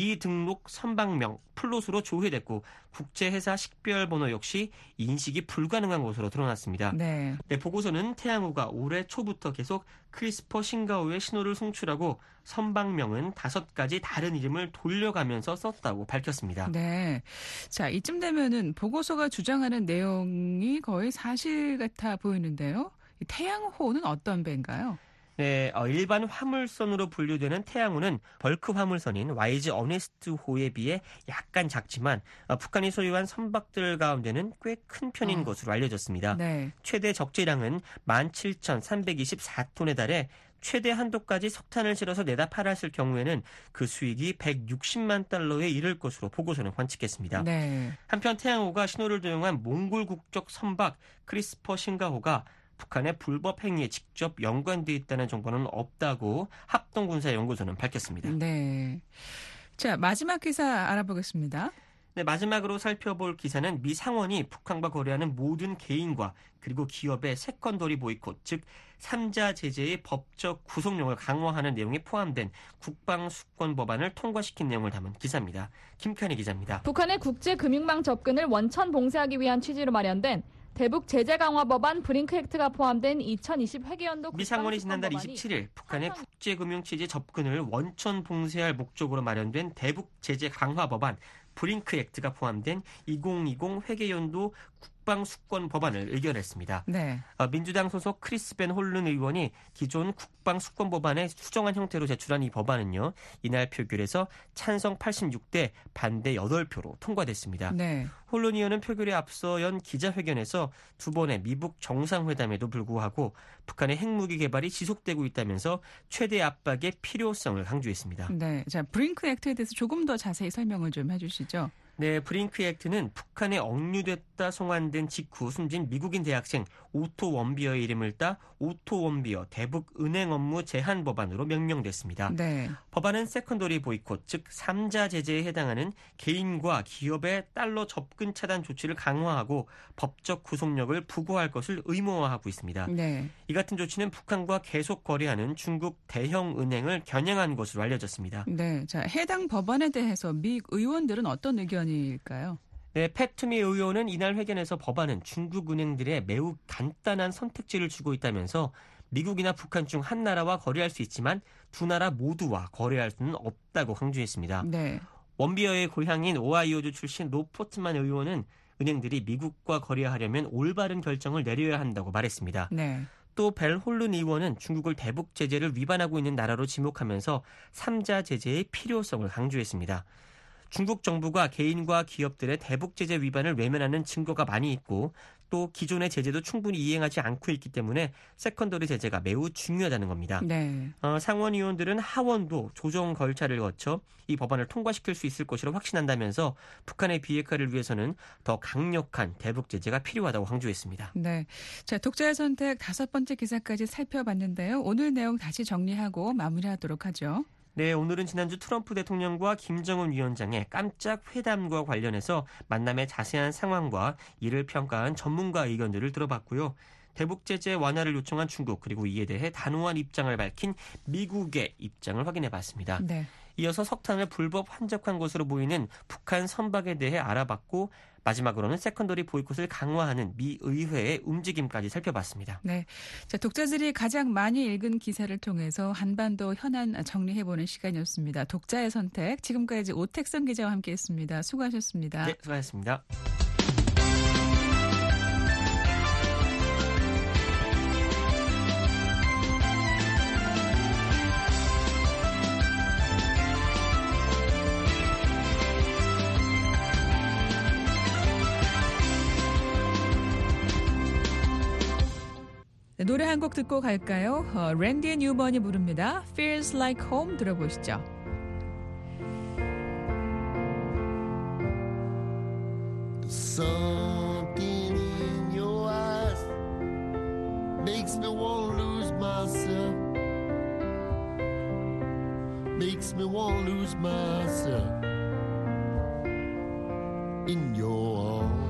미등록 선박명 플롯으로 조회됐고 국제회사 식별번호 역시 인식이 불가능한 것으로 드러났습니다. 네. 보고서는 태양호가 올해 초부터 계속 크리스퍼 싱가호의 신호를 송출하고 선박명은 5가지 다른 이름을 돌려가면서 썼다고 밝혔습니다. 네. 자, 이쯤 되면은 보고서가 주장하는 내용이 거의 사실 같아 보이는데요. 이 태양호는 어떤 배인가요? 네, 일반 화물선으로 분류되는 태양호는 벌크 화물선인 YG 어네스트호에 비해 약간 작지만 북한이 소유한 선박들 가운데는 꽤 큰 편인 것으로 알려졌습니다. 네. 최대 적재량은 17,324톤에 달해 최대 한도까지 석탄을 실어서 내다 팔았을 경우에는 그 수익이 160만 달러에 이를 것으로 보고서는 관측했습니다. 네. 한편 태양호가 신호를 도용한 몽골 국적 선박 크리스퍼 싱가호가 북한의 불법 행위에 직접 연관돼 있다는 정보는 없다고 합동군사연구소는 밝혔습니다. 네. 자, 마지막 기사 알아보겠습니다. 네, 마지막으로 살펴볼 기사는 미 상원이 북한과 거래하는 모든 개인과 그리고 기업의 세컨더리 보이콧, 즉 3자 제재의 법적 구속력을 강화하는 내용이 포함된 국방수권 법안을 통과시킨 내용을 담은 기사입니다. 김칸희 기자입니다. 북한의 국제금융망 접근을 원천 봉쇄하기 위한 취지로 마련된 대북 제재 강화 법안 브링크 액트가 포함된 2020 회계연도 미 상원이 지난달 27일 북한의 국제금융 체제 접근을 원천 봉쇄할 목적으로 마련된 대북 제재 강화 법안 브링크 액트가 포함된 2020 회계연도 국방수권 법안을 의결했습니다. 네. 민주당 소속 크리스 벤 홀른 의원이 기존 국방수권 법안에 수정한 형태로 제출한 이 법안은요. 이날 표결에서 찬성 86대 반대 8표로 통과됐습니다. 네. 홀른 의원은 표결에 앞서 연 기자회견에서 두 번의 미북 정상회담에도 불구하고 북한의 핵무기 개발이 지속되고 있다면서 최대 압박의 필요성을 강조했습니다. 네. 자, 브링크 액트에 대해서 조금 더 자세히 설명을 좀 해주시죠. 네, 브링크 액트는 북한에 억류됐다 송환된 직후 숨진 미국인 대학생 오토 원비어의 이름을 따 오토 원비어 대북 은행 업무 제한 법안으로 명명됐습니다. 네. 법안은 세컨더리 보이콧, 즉 3자 제재에 해당하는 개인과 기업의 달러 접근 차단 조치를 강화하고 법적 구속력을 부과할 것을 의무화하고 있습니다. 네. 이 같은 조치는 북한과 계속 거래하는 중국 대형 은행을 겨냥한 것으로 알려졌습니다. 네. 자, 해당 법안에 대해서 미 의원들은 어떤 의견일까요? 네, 팻투미 의원은 이날 회견에서 법안은 중국 은행들의 매우 간단한 선택지를 주고 있다면서 미국이나 북한 중 한 나라와 거래할 수 있지만 두 나라 모두와 거래할 수는 없다고 강조했습니다. 네. 원비어의 고향인 오하이오주 출신 로 포트만 의원은 은행들이 미국과 거래하려면 올바른 결정을 내려야 한다고 말했습니다. 네. 또 벨 홀른 의원은 중국을 대북 제재를 위반하고 있는 나라로 지목하면서 3자 제재의 필요성을 강조했습니다. 중국 정부가 개인과 기업들의 대북 제재 위반을 외면하는 증거가 많이 있고 또 기존의 제재도 충분히 이행하지 않고 있기 때문에 세컨더리 제재가 매우 중요하다는 겁니다. 네. 상원 의원들은 하원도 조정 절차를 거쳐 이 법안을 통과시킬 수 있을 것이라 확신한다면서 북한의 비핵화를 위해서는 더 강력한 대북 제재가 필요하다고 강조했습니다. 네. 자, 독자의 선택 5번째 기사까지 살펴봤는데요. 오늘 내용 다시 정리하고 마무리하도록 하죠. 네, 오늘은 지난주 트럼프 대통령과 김정은 위원장의 깜짝 회담과 관련해서 만남의 자세한 상황과 이를 평가한 전문가 의견들을 들어봤고요. 대북 제재 완화를 요청한 중국 그리고 이에 대해 단호한 입장을 밝힌 미국의 입장을 확인해봤습니다. 네. 이어서 석탄을 불법 환적한 것으로 보이는 북한 선박에 대해 알아봤고 마지막으로는 세컨더리 보이콧을 강화하는 미 의회의 움직임까지 살펴봤습니다. 네. 자, 독자들이 가장 많이 읽은 기사를 통해서 한반도 현안 정리해보는 시간이었습니다. 독자의 선택. 지금까지 오택선 기자와 함께했습니다. 수고하셨습니다. 네, 수고하셨습니다. 네, 노래 한 곡 듣고 갈까요? 랜디 뉴먼이 부릅니다. Feels Like Home 들어보시죠. Something in your eyes makes me want to lose myself. Makes me want to lose myself in your arms.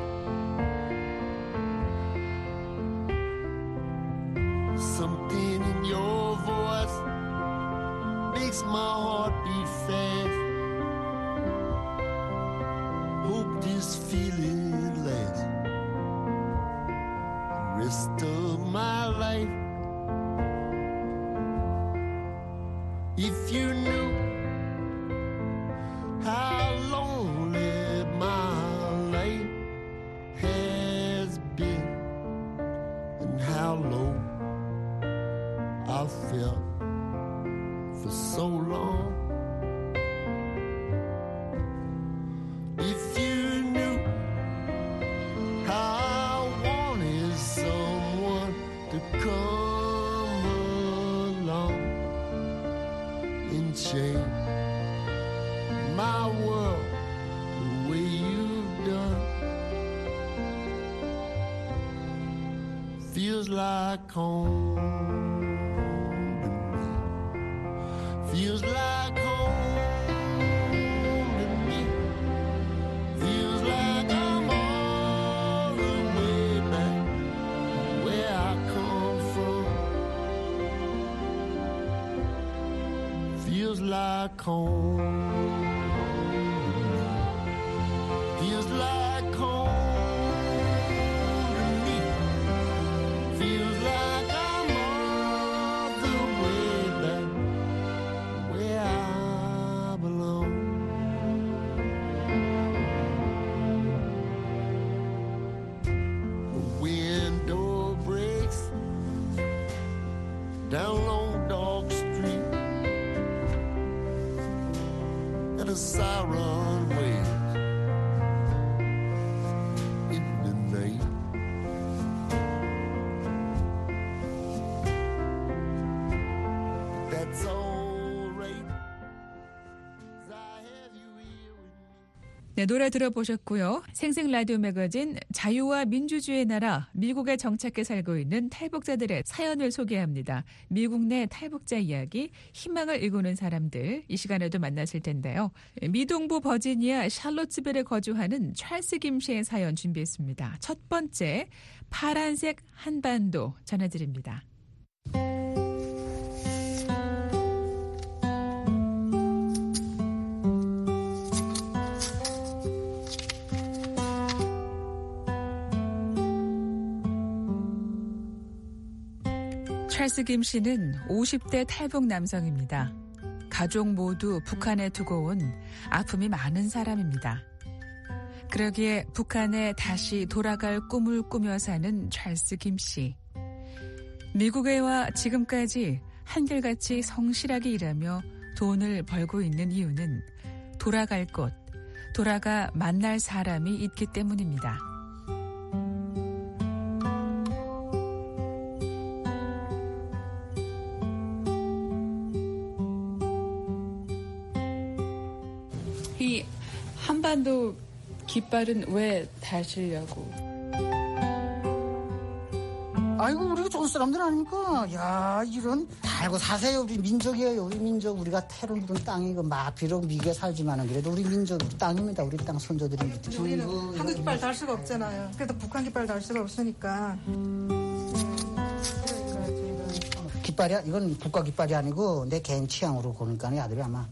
Something in your voice makes my heart beat fast. Hope this feeling lasts the rest of my life. If you knew how lonely my life has been and how low I felt for so long. If you knew how I wanted someone to come along and change my world the way you've done. Feels like home. Feels like home to me. Feels like I'm all the way back where I come from. Feels like home. Feels like home to me. Feels like I'm all the way back where I belong. The window breaks down Long Dog Street, and a siren wails in the night. That's all right. 네, 노래 들어보셨고요. 생생 라디오 매거진 자유와 민주주의의 나라 미국에 정착해 살고 있는 탈북자들의 사연을 소개합니다. 미국 내 탈북자 이야기, 희망을 일구는 사람들 이 시간에도 만나실 텐데요. 미동부 버지니아 샬롯스빌에 거주하는 찰스 김 씨의 사연 준비했습니다. 첫 번째, 파란색 한반도 전해드립니다. 찰스 김 씨는 50대 탈북 남성입니다. 가족 모두 북한에 두고 온 아픔이 많은 사람입니다. 그러기에 북한에 다시 돌아갈 꿈을 꾸며 사는 찰스 김 씨. 미국에 와 지금까지 한결같이 성실하게 일하며 돈을 벌고 있는 이유는 돌아갈 곳, 돌아가 만날 사람이 있기 때문입니다. 이 한반도 깃발은 왜 다시려고? 아이고 우리가 좋은 사람들 아닙니까? 야 이런 다 알고 사세요. 우리 민족이에요. 우리 민족. 우리가 테러 묻은 땅이고 비록 미국에 살지만은 그래도 우리 민족 땅입니다. 우리 땅 선조들이. 우리는 한국 깃발 달 수가 없잖아요. 그래도 북한 깃발 달 수가 없으니까. 깃발이야? 이건 국가 깃발이 아니고 내 개인 취향으로 고르니까 아들이 아마.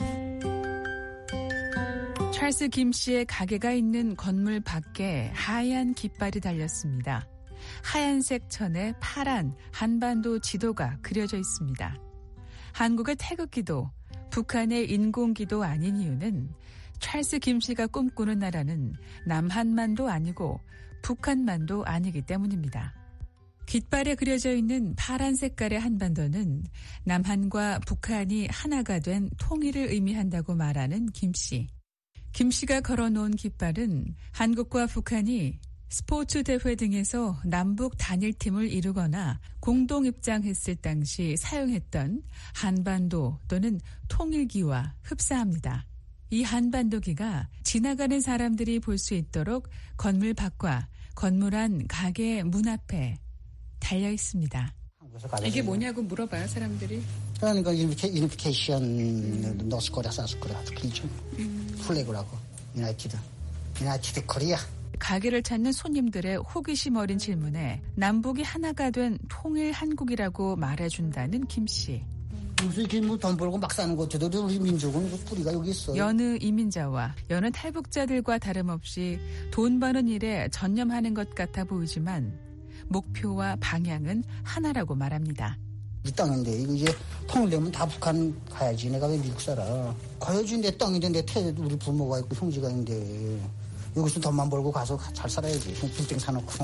찰스 김 씨의 가게가 있는 건물 밖에 하얀 깃발이 달렸습니다. 하얀색 천에 파란 한반도 지도가 그려져 있습니다. 한국의 태극기도 북한의 인공기도 아닌 이유는 찰스 김 씨가 꿈꾸는 나라는 남한만도 아니고 북한만도 아니기 때문입니다. 깃발에 그려져 있는 파란 색깔의 한반도는 남한과 북한이 하나가 된 통일을 의미한다고 말하는 김 씨. 김 씨가 걸어놓은 깃발은 한국과 북한이 스포츠 대회 등에서 남북 단일팀을 이루거나 공동 입장했을 당시 사용했던 한반도 또는 통일기와 흡사합니다. 이 한반도기가 지나가는 사람들이 볼 수 있도록 건물 밖과 건물 안 가게 문 앞에 달려 있습니다. 이게 뭐냐고 물어봐요, 사람들이. 그러니까 유니피케이션 노스코리아 사우스코리아 길죠. 플래그라고 유나이티드 코리아. 가게를 찾는 손님들의 호기심 어린 질문에 남북이 하나가 된 통일 한국이라고 말해준다는 김 씨. 무슨 이렇게 돈 벌고 막 사는 것들도 우리 민족은 뿌리가 여기 있어요. 여느 이민자와 여느 탈북자들과 다름없이 돈 버는 일에 전념하는 것 같아 보이지만 목표와 방향은 하나라고 말합니다. 이 땅인데 이거 이제 통일되면 다 북한 가야지. 내가 왜 미국 살아. 가야지. 내 땅인데 내 태도 우리 부모가 있고 형제가 있는데 여기서 돈만 벌고 가서 잘 살아야지. 빌딩 사놓고.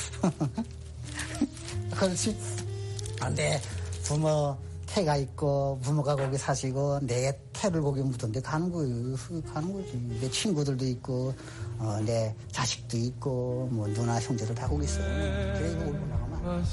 그렇지. 내 부모 태가 있고 부모가 거기 사시고 내 태를 거기 묻은데 가는 거지. 내 친구들도 있고 내 자식도 있고 뭐 누나 형제들 다 거기 있어. 그래 이거 올고 나가면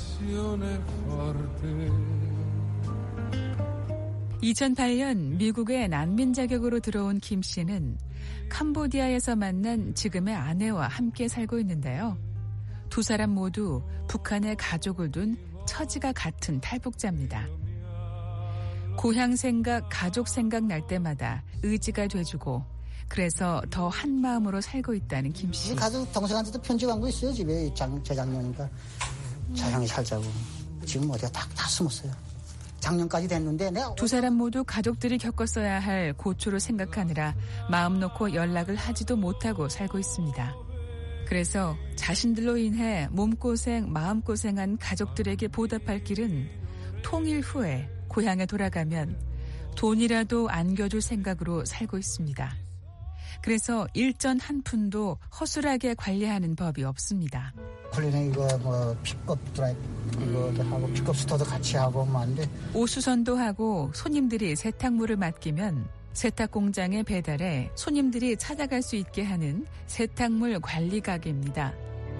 2008년 미국에 난민 자격으로 들어온 김 씨는 캄보디아에서 만난 지금의 아내와 함께 살고 있는데요. 두 사람 모두 북한에 가족을 둔 처지가 같은 탈북자입니다. 고향 생각, 가족 생각 날 때마다 의지가 돼주고 그래서 더 한마음으로 살고 있다는 김 씨. 가족 동생한테도 편지한 거 있어요. 집에 재작년이니까 자양이 살자고. 지금 어디가 다 숨었어요. 작년까지 됐는데 내가 두 사람 모두 가족들이 겪었어야 할 고초를 생각하느라 마음 놓고 연락을 하지도 못하고 살고 있습니다. 그래서 자신들로 인해 몸고생, 마음고생한 가족들에게 보답할 길은 통일 후에 고향에 돌아가면 돈이라도 안겨줄 생각으로 살고 있습니다. 그래서 일전 한 푼도 허술하게 관리하는 법이 없습니다. 콜리는 이거 뭐 픽업 드라이브 이거도 하고 픽업 스토어도 같이 하고 뭐 하는데 오수선도 하고 손님들이 세탁물을 맡기면 세탁 공장에 배달해 손님들이 찾아갈 수 있게 하는 세탁물 관리 가게입니다.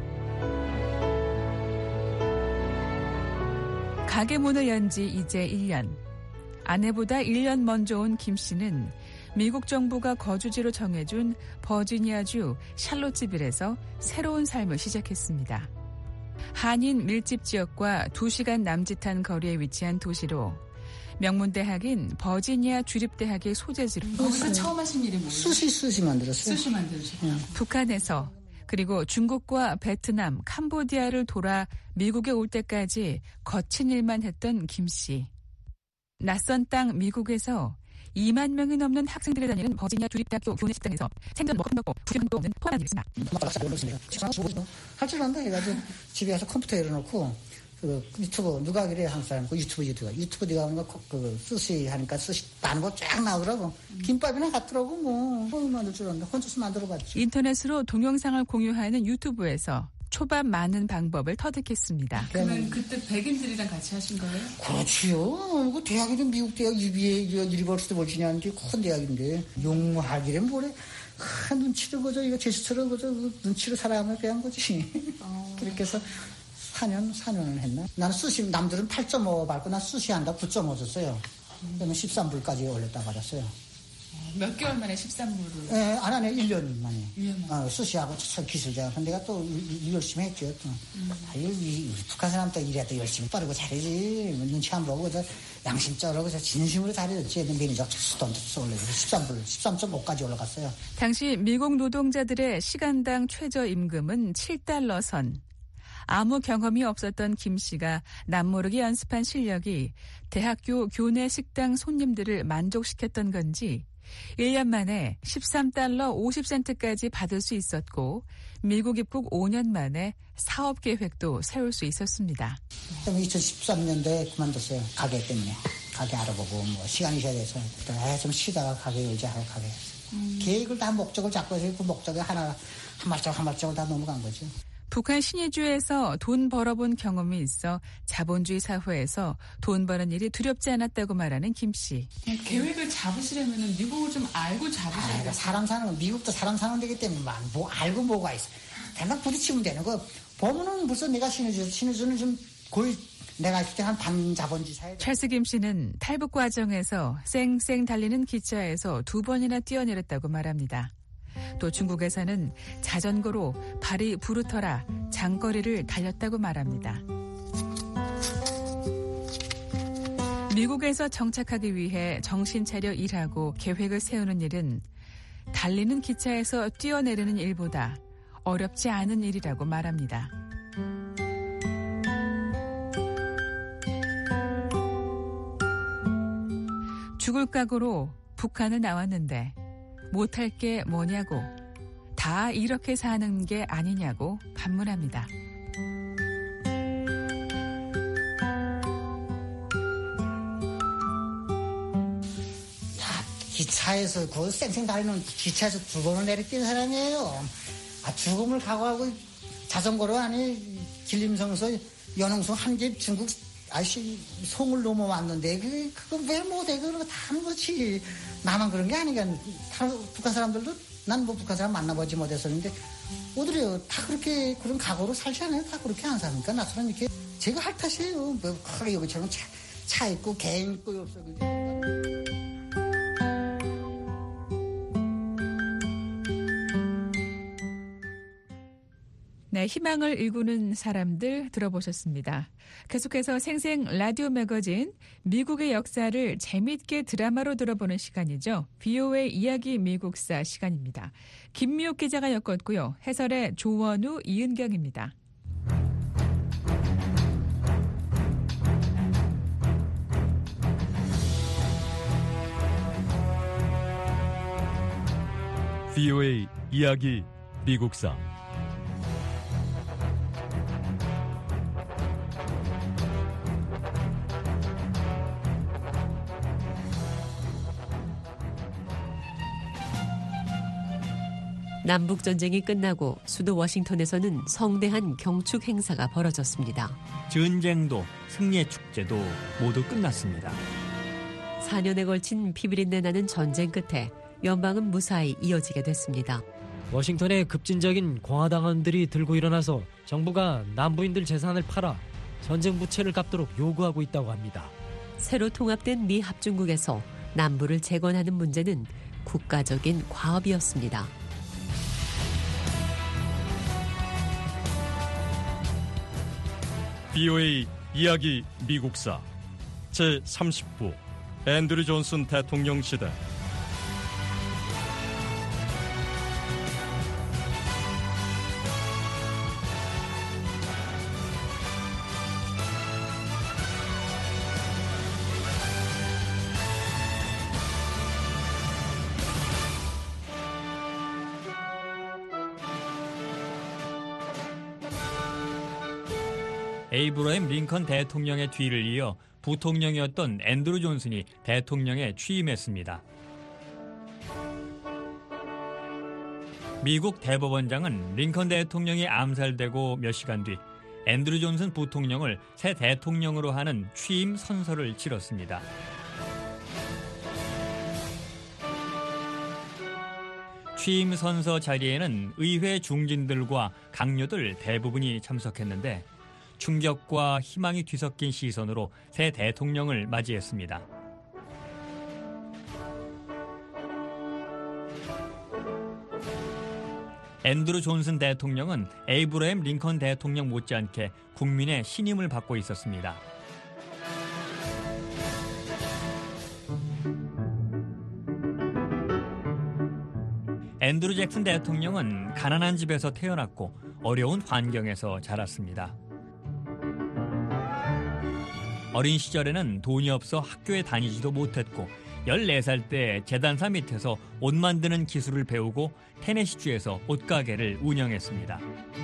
가게 문을 연 지 이제 1년. 아내보다 1년 먼저 온 김 씨는 미국 정부가 거주지로 정해준 버지니아주 샬롯츠빌에서 새로운 삶을 시작했습니다. 한인 밀집 지역과 2시간 남짓한 거리에 위치한 도시로 명문대학인 버지니아 주립대학의 소재지로 거기서 처음 하신 일이 뭐예요? 수시 만들었어요. 수시 만들었어요. 북한에서 그리고 중국과 베트남, 캄보디아를 돌아 미국에 올 때까지 거친 일만 했던 김 씨. 낯선 땅 미국에서 2만 명이 넘는 학생들이 다니는 버지니아 주립대학교 교내 식당에서 생전 먹고 부심도 없는 포함한 일이었습니다. 할 줄 안다 해가지고 집에 가서 컴퓨터 열어놓고 그 유튜브 누가 그래 한국 사람 그 유튜브 네가 하는 거 스시 하니까 스시 많은 거 쫙 나오더라고. 김밥이나 같더라고 뭐. 만들 줄 알았는데 혼자서 만들어봤지. 인터넷으로 동영상을 공유하는 유튜브에서 초밥 많은 방법을 터득했습니다. 그러면 그때 백인들이랑 같이 하신 거예요? 그렇지요. 그 대학이 미국 대학 유니버시티 버지니아인데 큰 대학인데 용무하기래 뭐래. 눈치를 보죠. 이거 제스처를 보죠. 눈치로 살아가면 그냥 거지. 그렇게 해서 4년을 했나? 나는 수시, 남들은 8.5 밟고 난 수시 한다 9.5 줬어요. 그러면 13불까지 올렸다 받았어요. 몇 개월 만에 13불을? 예, 안 하네, 1년 만에. 1년 만에. 수시하고 기술자. 근데 내가 또 열심히 했죠. 또. 북한 사람 또 이래도 열심히 빠르고 잘하지. 눈치 안 보고, 양심적으로, 진심으로 잘해줬지. 매니저 수돈도 올려주고 13.5까지 올라갔어요. 당시 미국 노동자들의 시간당 최저임금은 7달러 선. 아무 경험이 없었던 김 씨가 남모르게 연습한 실력이 대학교 교내 식당 손님들을 만족시켰던 건지 1년 만에 13달러 50센트까지 받을 수 있었고 미국 입국 5년 만에 사업 계획도 세울 수 있었습니다. 2013년도에 그만뒀어요. 가게 때문에. 가게 알아보고 시간이 있어야 돼서 좀 쉬다가 가게 열자 하고 가게 했어요. 계획을 다 목적을 잡고 해서 그 목적에 한 발짝을 다 넘어간 거죠. 북한 신의주에서 돈 벌어본 경험이 있어 자본주의 사회에서 돈 버는 일이 두렵지 않았다고 말하는 김 씨. 계획을 잡으시려면 미국을 좀 알고 잡으셔야 돼요. 사람 사는 건 미국도 사람 사는 데기 때문에 뭐 알고 뭐가 있어. 대만 부딪히면 되는 거. 보면은 벌써 내가 신의주는 좀 거의 내가 있을 때 한 반자본주의 사회. 찰스 김 씨는 탈북 과정에서 쌩쌩 달리는 기차에서 2번이나 뛰어내렸다고 말합니다. 또 중국에서는 자전거로 발이 부르터라 장거리를 달렸다고 말합니다. 미국에서 정착하기 위해 정신 차려 일하고 계획을 세우는 일은 달리는 기차에서 뛰어내리는 일보다 어렵지 않은 일이라고 말합니다. 죽을 각오로 북한을 나왔는데 못할 게 뭐냐고, 다 이렇게 사는 게 아니냐고 반문합니다. 기차에서 그 쌩쌩 달리는 기차에서 2번을 내리뛴 사람이에요. 죽음을 각오하고 자전거로 길림성에서 연흥성 한 개 중국 송을 넘어왔는데 그거 왜 못해? 그러고 다 하는 거지. 나만 그런 게 아니니까. 북한 사람들도 난 북한 사람 만나보지 못했었는데 어디래요? 다 그렇게 그런 각오로 살지 않아요? 다 그렇게 안 사니까 나처럼 이렇게 제가 할 탓이에요. 크게 여기처럼 차 있고 개인 있고 없어. 네, 희망을 일구는 사람들 들어보셨습니다. 계속해서 생생 라디오 매거진 미국의 역사를 재미있게 드라마로 들어보는 시간이죠. VOA 이야기 미국사 시간입니다. 김미옥 기자가 엮었고요. 해설의 조원우, 이은경입니다. VOA 이야기 미국사 남북전쟁이 끝나고 수도 워싱턴에서는 성대한 경축 행사가 벌어졌습니다. 전쟁도 승리의 축제도 모두 끝났습니다. 4년에 걸친 피비린내 나는 전쟁 끝에 연방은 무사히 이어지게 됐습니다. 워싱턴에 급진적인 공화당원들이 들고 일어나서 정부가 남부인들 재산을 팔아 전쟁 부채를 갚도록 요구하고 있다고 합니다. 새로 통합된 미 합중국에서 남부를 재건하는 문제는 국가적인 과업이었습니다. VOA 이야기 미국사 제30부 앤드류 존슨 대통령 시대 에이브러햄 링컨 대통령의 뒤를 이어 부통령이었던 앤드루 존슨이 대통령에 취임했습니다. 미국 대법원장은 링컨 대통령이 암살되고 몇 시간 뒤 앤드루 존슨 부통령을 새 대통령으로 하는 취임 선서를 치렀습니다. 취임 선서 자리에는 의회 중진들과 강요들 대부분이 참석했는데 충격과 희망이 뒤섞인 시선으로 새 대통령을 맞이했습니다. 앤드루 존슨 대통령은 에이브러햄 링컨 대통령 못지않게 국민의 신임을 받고 있었습니다. 앤드루 잭슨 대통령은 가난한 집에서 태어났고 어려운 환경에서 자랐습니다. 어린 시절에는 돈이 없어 학교에 다니지도 못했고 14살 때 재단사 밑에서 옷 만드는 기술을 배우고 테네시주에서 옷가게를 운영했습니다.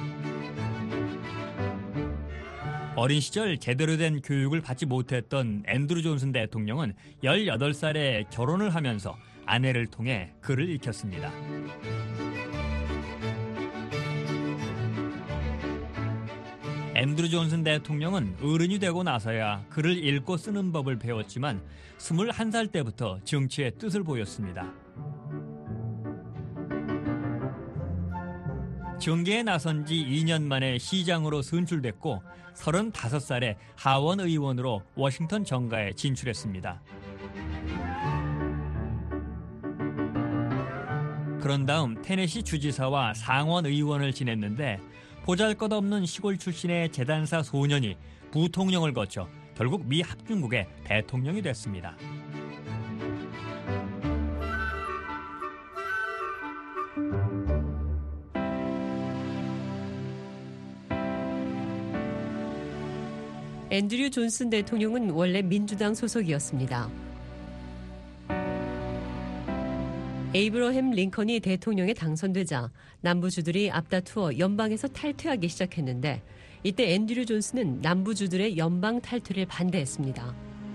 어린 시절 제대로 된 교육을 받지 못했던 앤드루 존슨 대통령은 18살에 결혼을 하면서 아내를 통해 글을 익혔습니다. 앤드루 존슨 대통령은 어른이 되고 나서야 글을 읽고 쓰는 법을 배웠지만 21살 때부터 정치의 뜻을 보였습니다. 정계에 나선 지 2년 만에 시장으로 선출됐고 35살에 하원 의원으로 워싱턴 정가에 진출했습니다. 그런 다음 테네시 주지사와 상원 의원을 지냈는데 보잘것없는 시골 출신의 재단사 소년이 부통령을 거쳐 결국 미 합중국의 대통령이 됐습니다. 앤드류 존슨 대통령은 원래 민주당 소속이었습니다. 에이브러햄 링컨이 대통령에 당선되자 남부주들이 앞다투어 연방에서 탈퇴하기 시작했는데 이때 앤드류 존슨은 남부주들의 연방 탈퇴를 반대했습니다.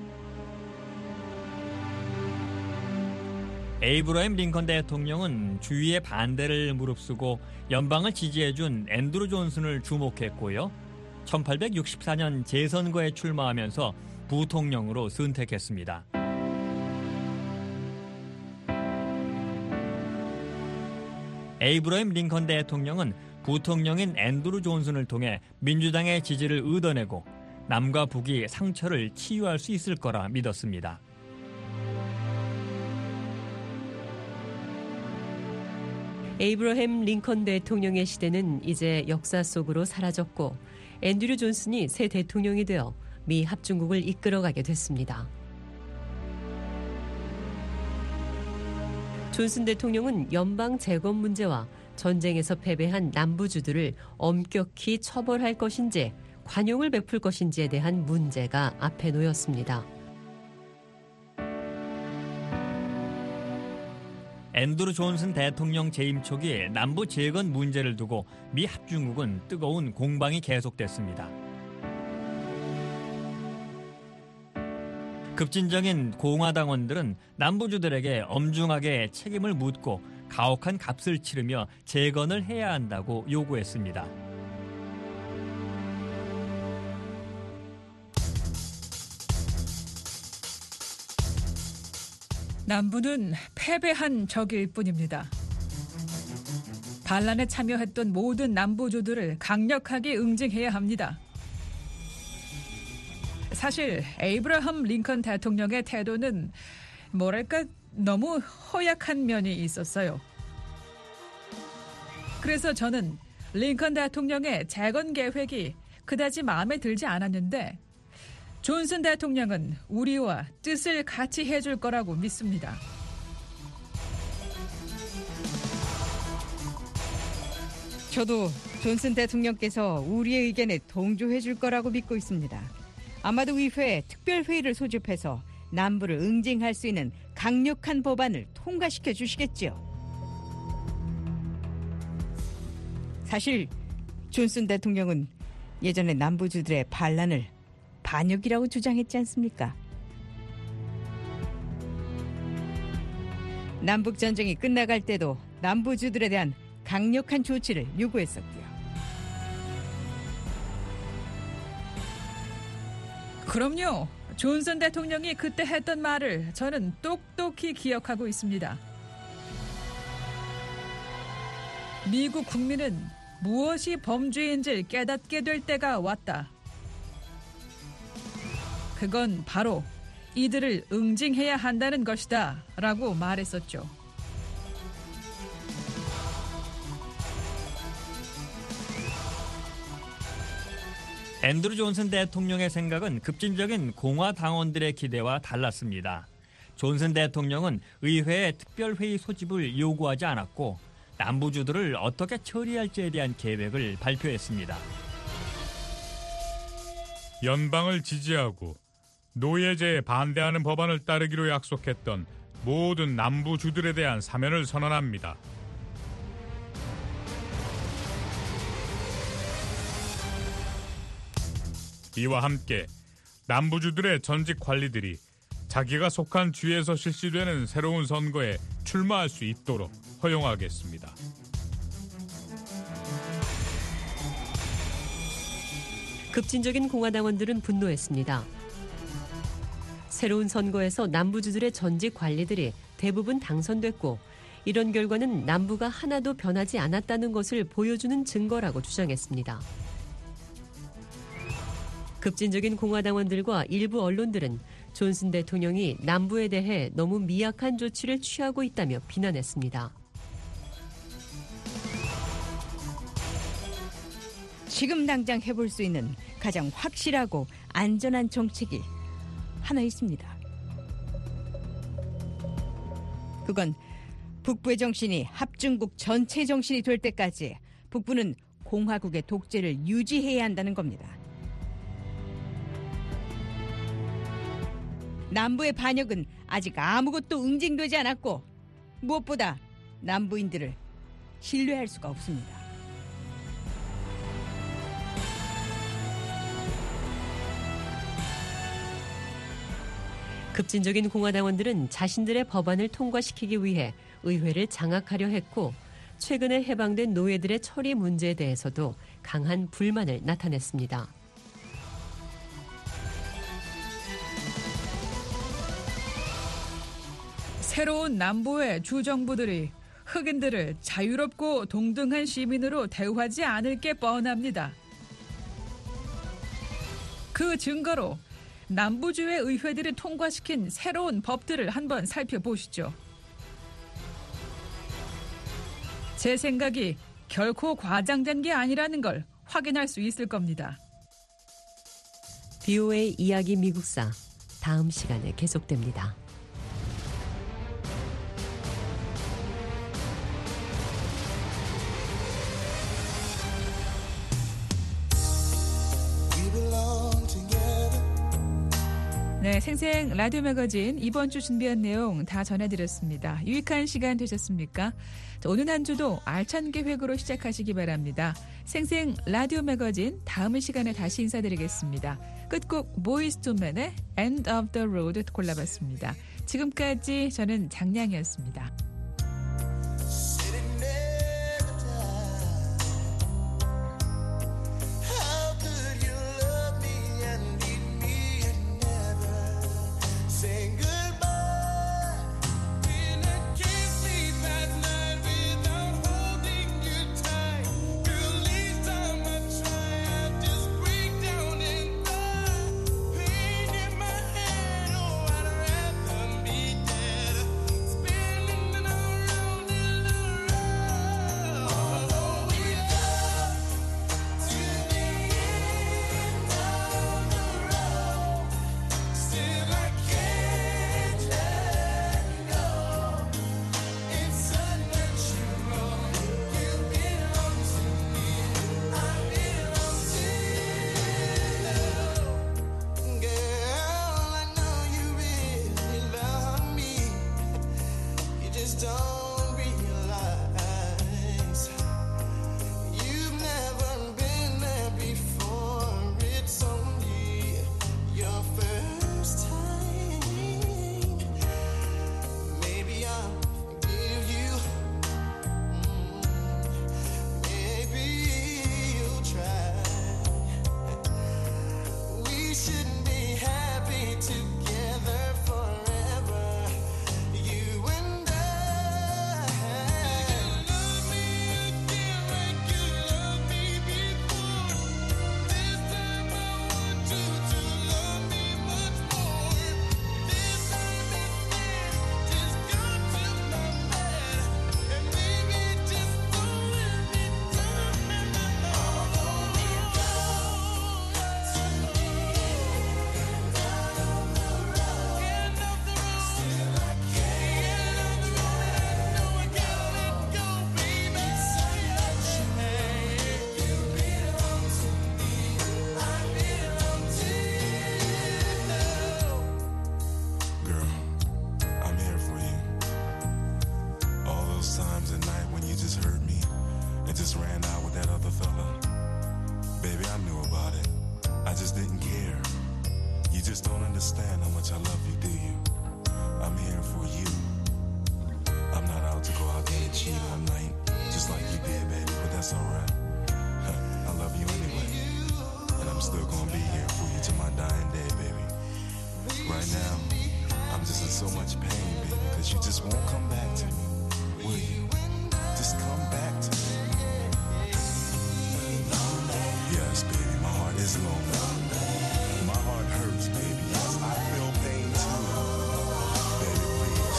에이브러햄 링컨 대통령은 주위의 반대를 무릅쓰고 연방을 지지해준 앤드루 존슨을 주목했고요. 1864년 재선거에 출마하면서 부통령으로 선택했습니다. 에이브러햄 링컨 대통령은 부통령인 앤드루 존슨을 통해 민주당의 지지를 얻어내고 남과 북이 상처를 치유할 수 있을 거라 믿었습니다. 에이브러햄 링컨 대통령의 시대는 이제 역사 속으로 사라졌고 앤드류 존슨이 새 대통령이 되어 미 합중국을 이끌어가게 됐습니다. 존슨 대통령은 연방 재건 문제와 전쟁에서 패배한 남부주들을 엄격히 처벌할 것인지 관용을 베풀 것인지에 대한 문제가 앞에 놓였습니다. 앤드루 존슨 대통령 재임 초기 남부 재건 문제를 두고 미 합중국은 뜨거운 공방이 계속됐습니다. 급진적인 공화당원들은 남부주들에게 엄중하게 책임을 묻고 가혹한 값을 치르며 재건을 해야 한다고 요구했습니다. 남부는 패배한 적일 뿐입니다. 반란에 참여했던 모든 남부주들을 강력하게 응징해야 합니다. 사실 에이브러햄 링컨 대통령의 태도는 뭐랄까 너무 허약한 면이 있었어요. 그래서 저는 링컨 대통령의 재건 계획이 그다지 마음에 들지 않았는데 존슨 대통령은 우리와 뜻을 같이 해줄 거라고 믿습니다. 저도 존슨 대통령께서 우리의 의견에 동조해 줄 거라고 믿고 있습니다. 아마도 의회에 특별회의를 소집해서 남부를 응징할 수 있는 강력한 법안을 통과시켜 주시겠지요. 사실 존슨 대통령은 예전에 남부주들의 반란을 반역이라고 주장했지 않습니까? 남북전쟁이 끝나갈 때도 남부주들에 대한 강력한 조치를 요구했었고요. 그럼요. 존슨 대통령이 그때 했던 말을 저는 똑똑히 기억하고 있습니다. 미국 국민은 무엇이 범죄인지를 깨닫게 될 때가 왔다. 그건 바로 이들을 응징해야 한다는 것이다 라고 말했었죠. 앤드루 존슨 대통령의 생각은 급진적인 공화당원들의 기대와 달랐습니다. 존슨 대통령은 의회에 특별회의 소집을 요구하지 않았고 남부주들을 어떻게 처리할지에 대한 계획을 발표했습니다. 연방을 지지하고 노예제에 반대하는 법안을 따르기로 약속했던 모든 남부주들에 대한 사면을 선언합니다. 이와 함께 남부주들의 전직 관리들이 자기가 속한 주에서 실시되는 새로운 선거에 출마할 수 있도록 허용하겠습니다. 급진적인 공화당원들은 분노했습니다. 새로운 선거에서 남부주들의 전직 관리들이 대부분 당선됐고 이런 결과는 남부가 하나도 변하지 않았다는 것을 보여주는 증거라고 주장했습니다. 급진적인 공화당원들과 일부 언론들은 존슨 대통령이 남부에 대해 너무 미약한 조치를 취하고 있다며 비난했습니다. 지금 당장 해볼 수 있는 가장 확실하고 안전한 정책이 하나 있습니다. 그건 북부의 정신이 합중국 전체 정신이 될 때까지 북부는 공화국의 독재를 유지해야 한다는 겁니다. 남부의 반역은 아직 아무것도 응징되지 않았고 무엇보다 남부인들을 신뢰할 수가 없습니다. 급진적인 공화당원들은 자신들의 법안을 통과시키기 위해 의회를 장악하려 했고 최근에 해방된 노예들의 처리 문제에 대해서도 강한 불만을 나타냈습니다. 새로운 남부의 주정부들이 흑인들을 자유롭고 동등한 시민으로 대우하지 않을 게 뻔합니다. 그 증거로 남부주의 의회들이 통과시킨 새로운 법들을 한번 살펴보시죠. 제 생각이 결코 과장된 게 아니라는 걸 확인할 수 있을 겁니다. BOA 이야기 미국사 다음 시간에 계속됩니다. 네, 생생 라디오 매거진 이번 주 준비한 내용 다 전해드렸습니다. 유익한 시간 되셨습니까? 오늘 한 주도 알찬 계획으로 시작하시기 바랍니다. 생생 라디오 매거진 다음 시간에 다시 인사드리겠습니다. 끝곡 보이즈 투 맨의 End of the Road 골라봤습니다. 지금까지 저는 장량이었습니다. you just heard me and just ran out with that other fella. Baby, I knew about it. I just didn't care. You just don't understand how much I love you, do you? I'm here for you. I'm not out to go out there and cheat all night, just like you did, baby, but that's alright. I love you anyway, and I'm still gonna be here for you till my dying day, baby. Right now, I'm just in so much pain, baby, because you just won't come back to me, will you? Just come back to me. Yes, baby, my heart is lonely. My heart hurts, baby. Yes, I feel pain too. Baby, please.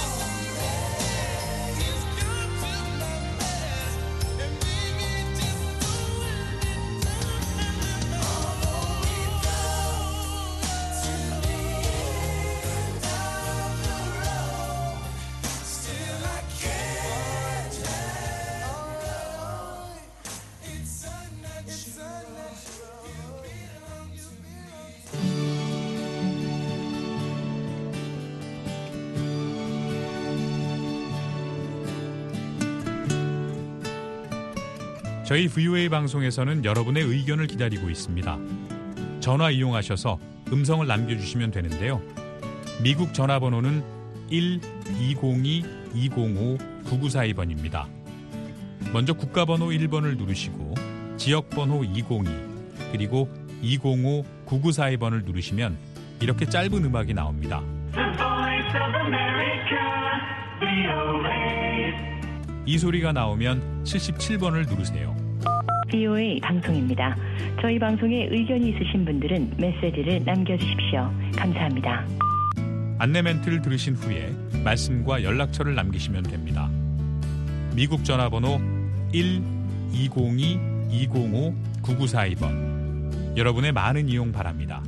저희 VOA 방송에서는 여러분의 의견을 기다리고 있습니다. 전화 이용하셔서 음성을 남겨주시면 되는데요. 미국 전화번호는 1-202-205-9942번입니다. 먼저 국가번호 1번을 누르시고 지역번호 202 그리고 205-9942번을 누르시면 이렇게 짧은 음악이 나옵니다. 이 소리가 나오면 77번을 누르세요. VOA 방송입니다. 저희 방송에 의견이 있으신 분들은 메시지를 남겨주십시오. 감사합니다. 안내 멘트를 들으신 후에 말씀과 연락처를 남기시면 됩니다. 미국 전화번호 1-202-205-9942번. 여러분의 많은 이용 바랍니다.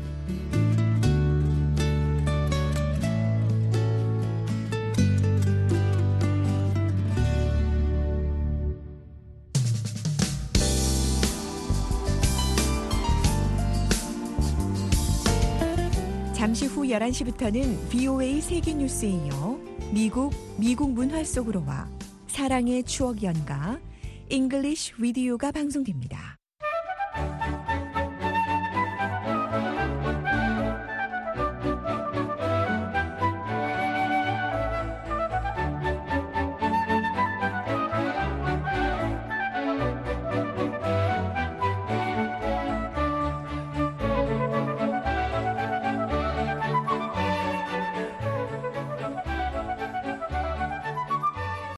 잠시 후 11시부터는 VOA 세계뉴스에 이어 미국 문화 속으로와 사랑의 추억 연가 English Video가 방송됩니다.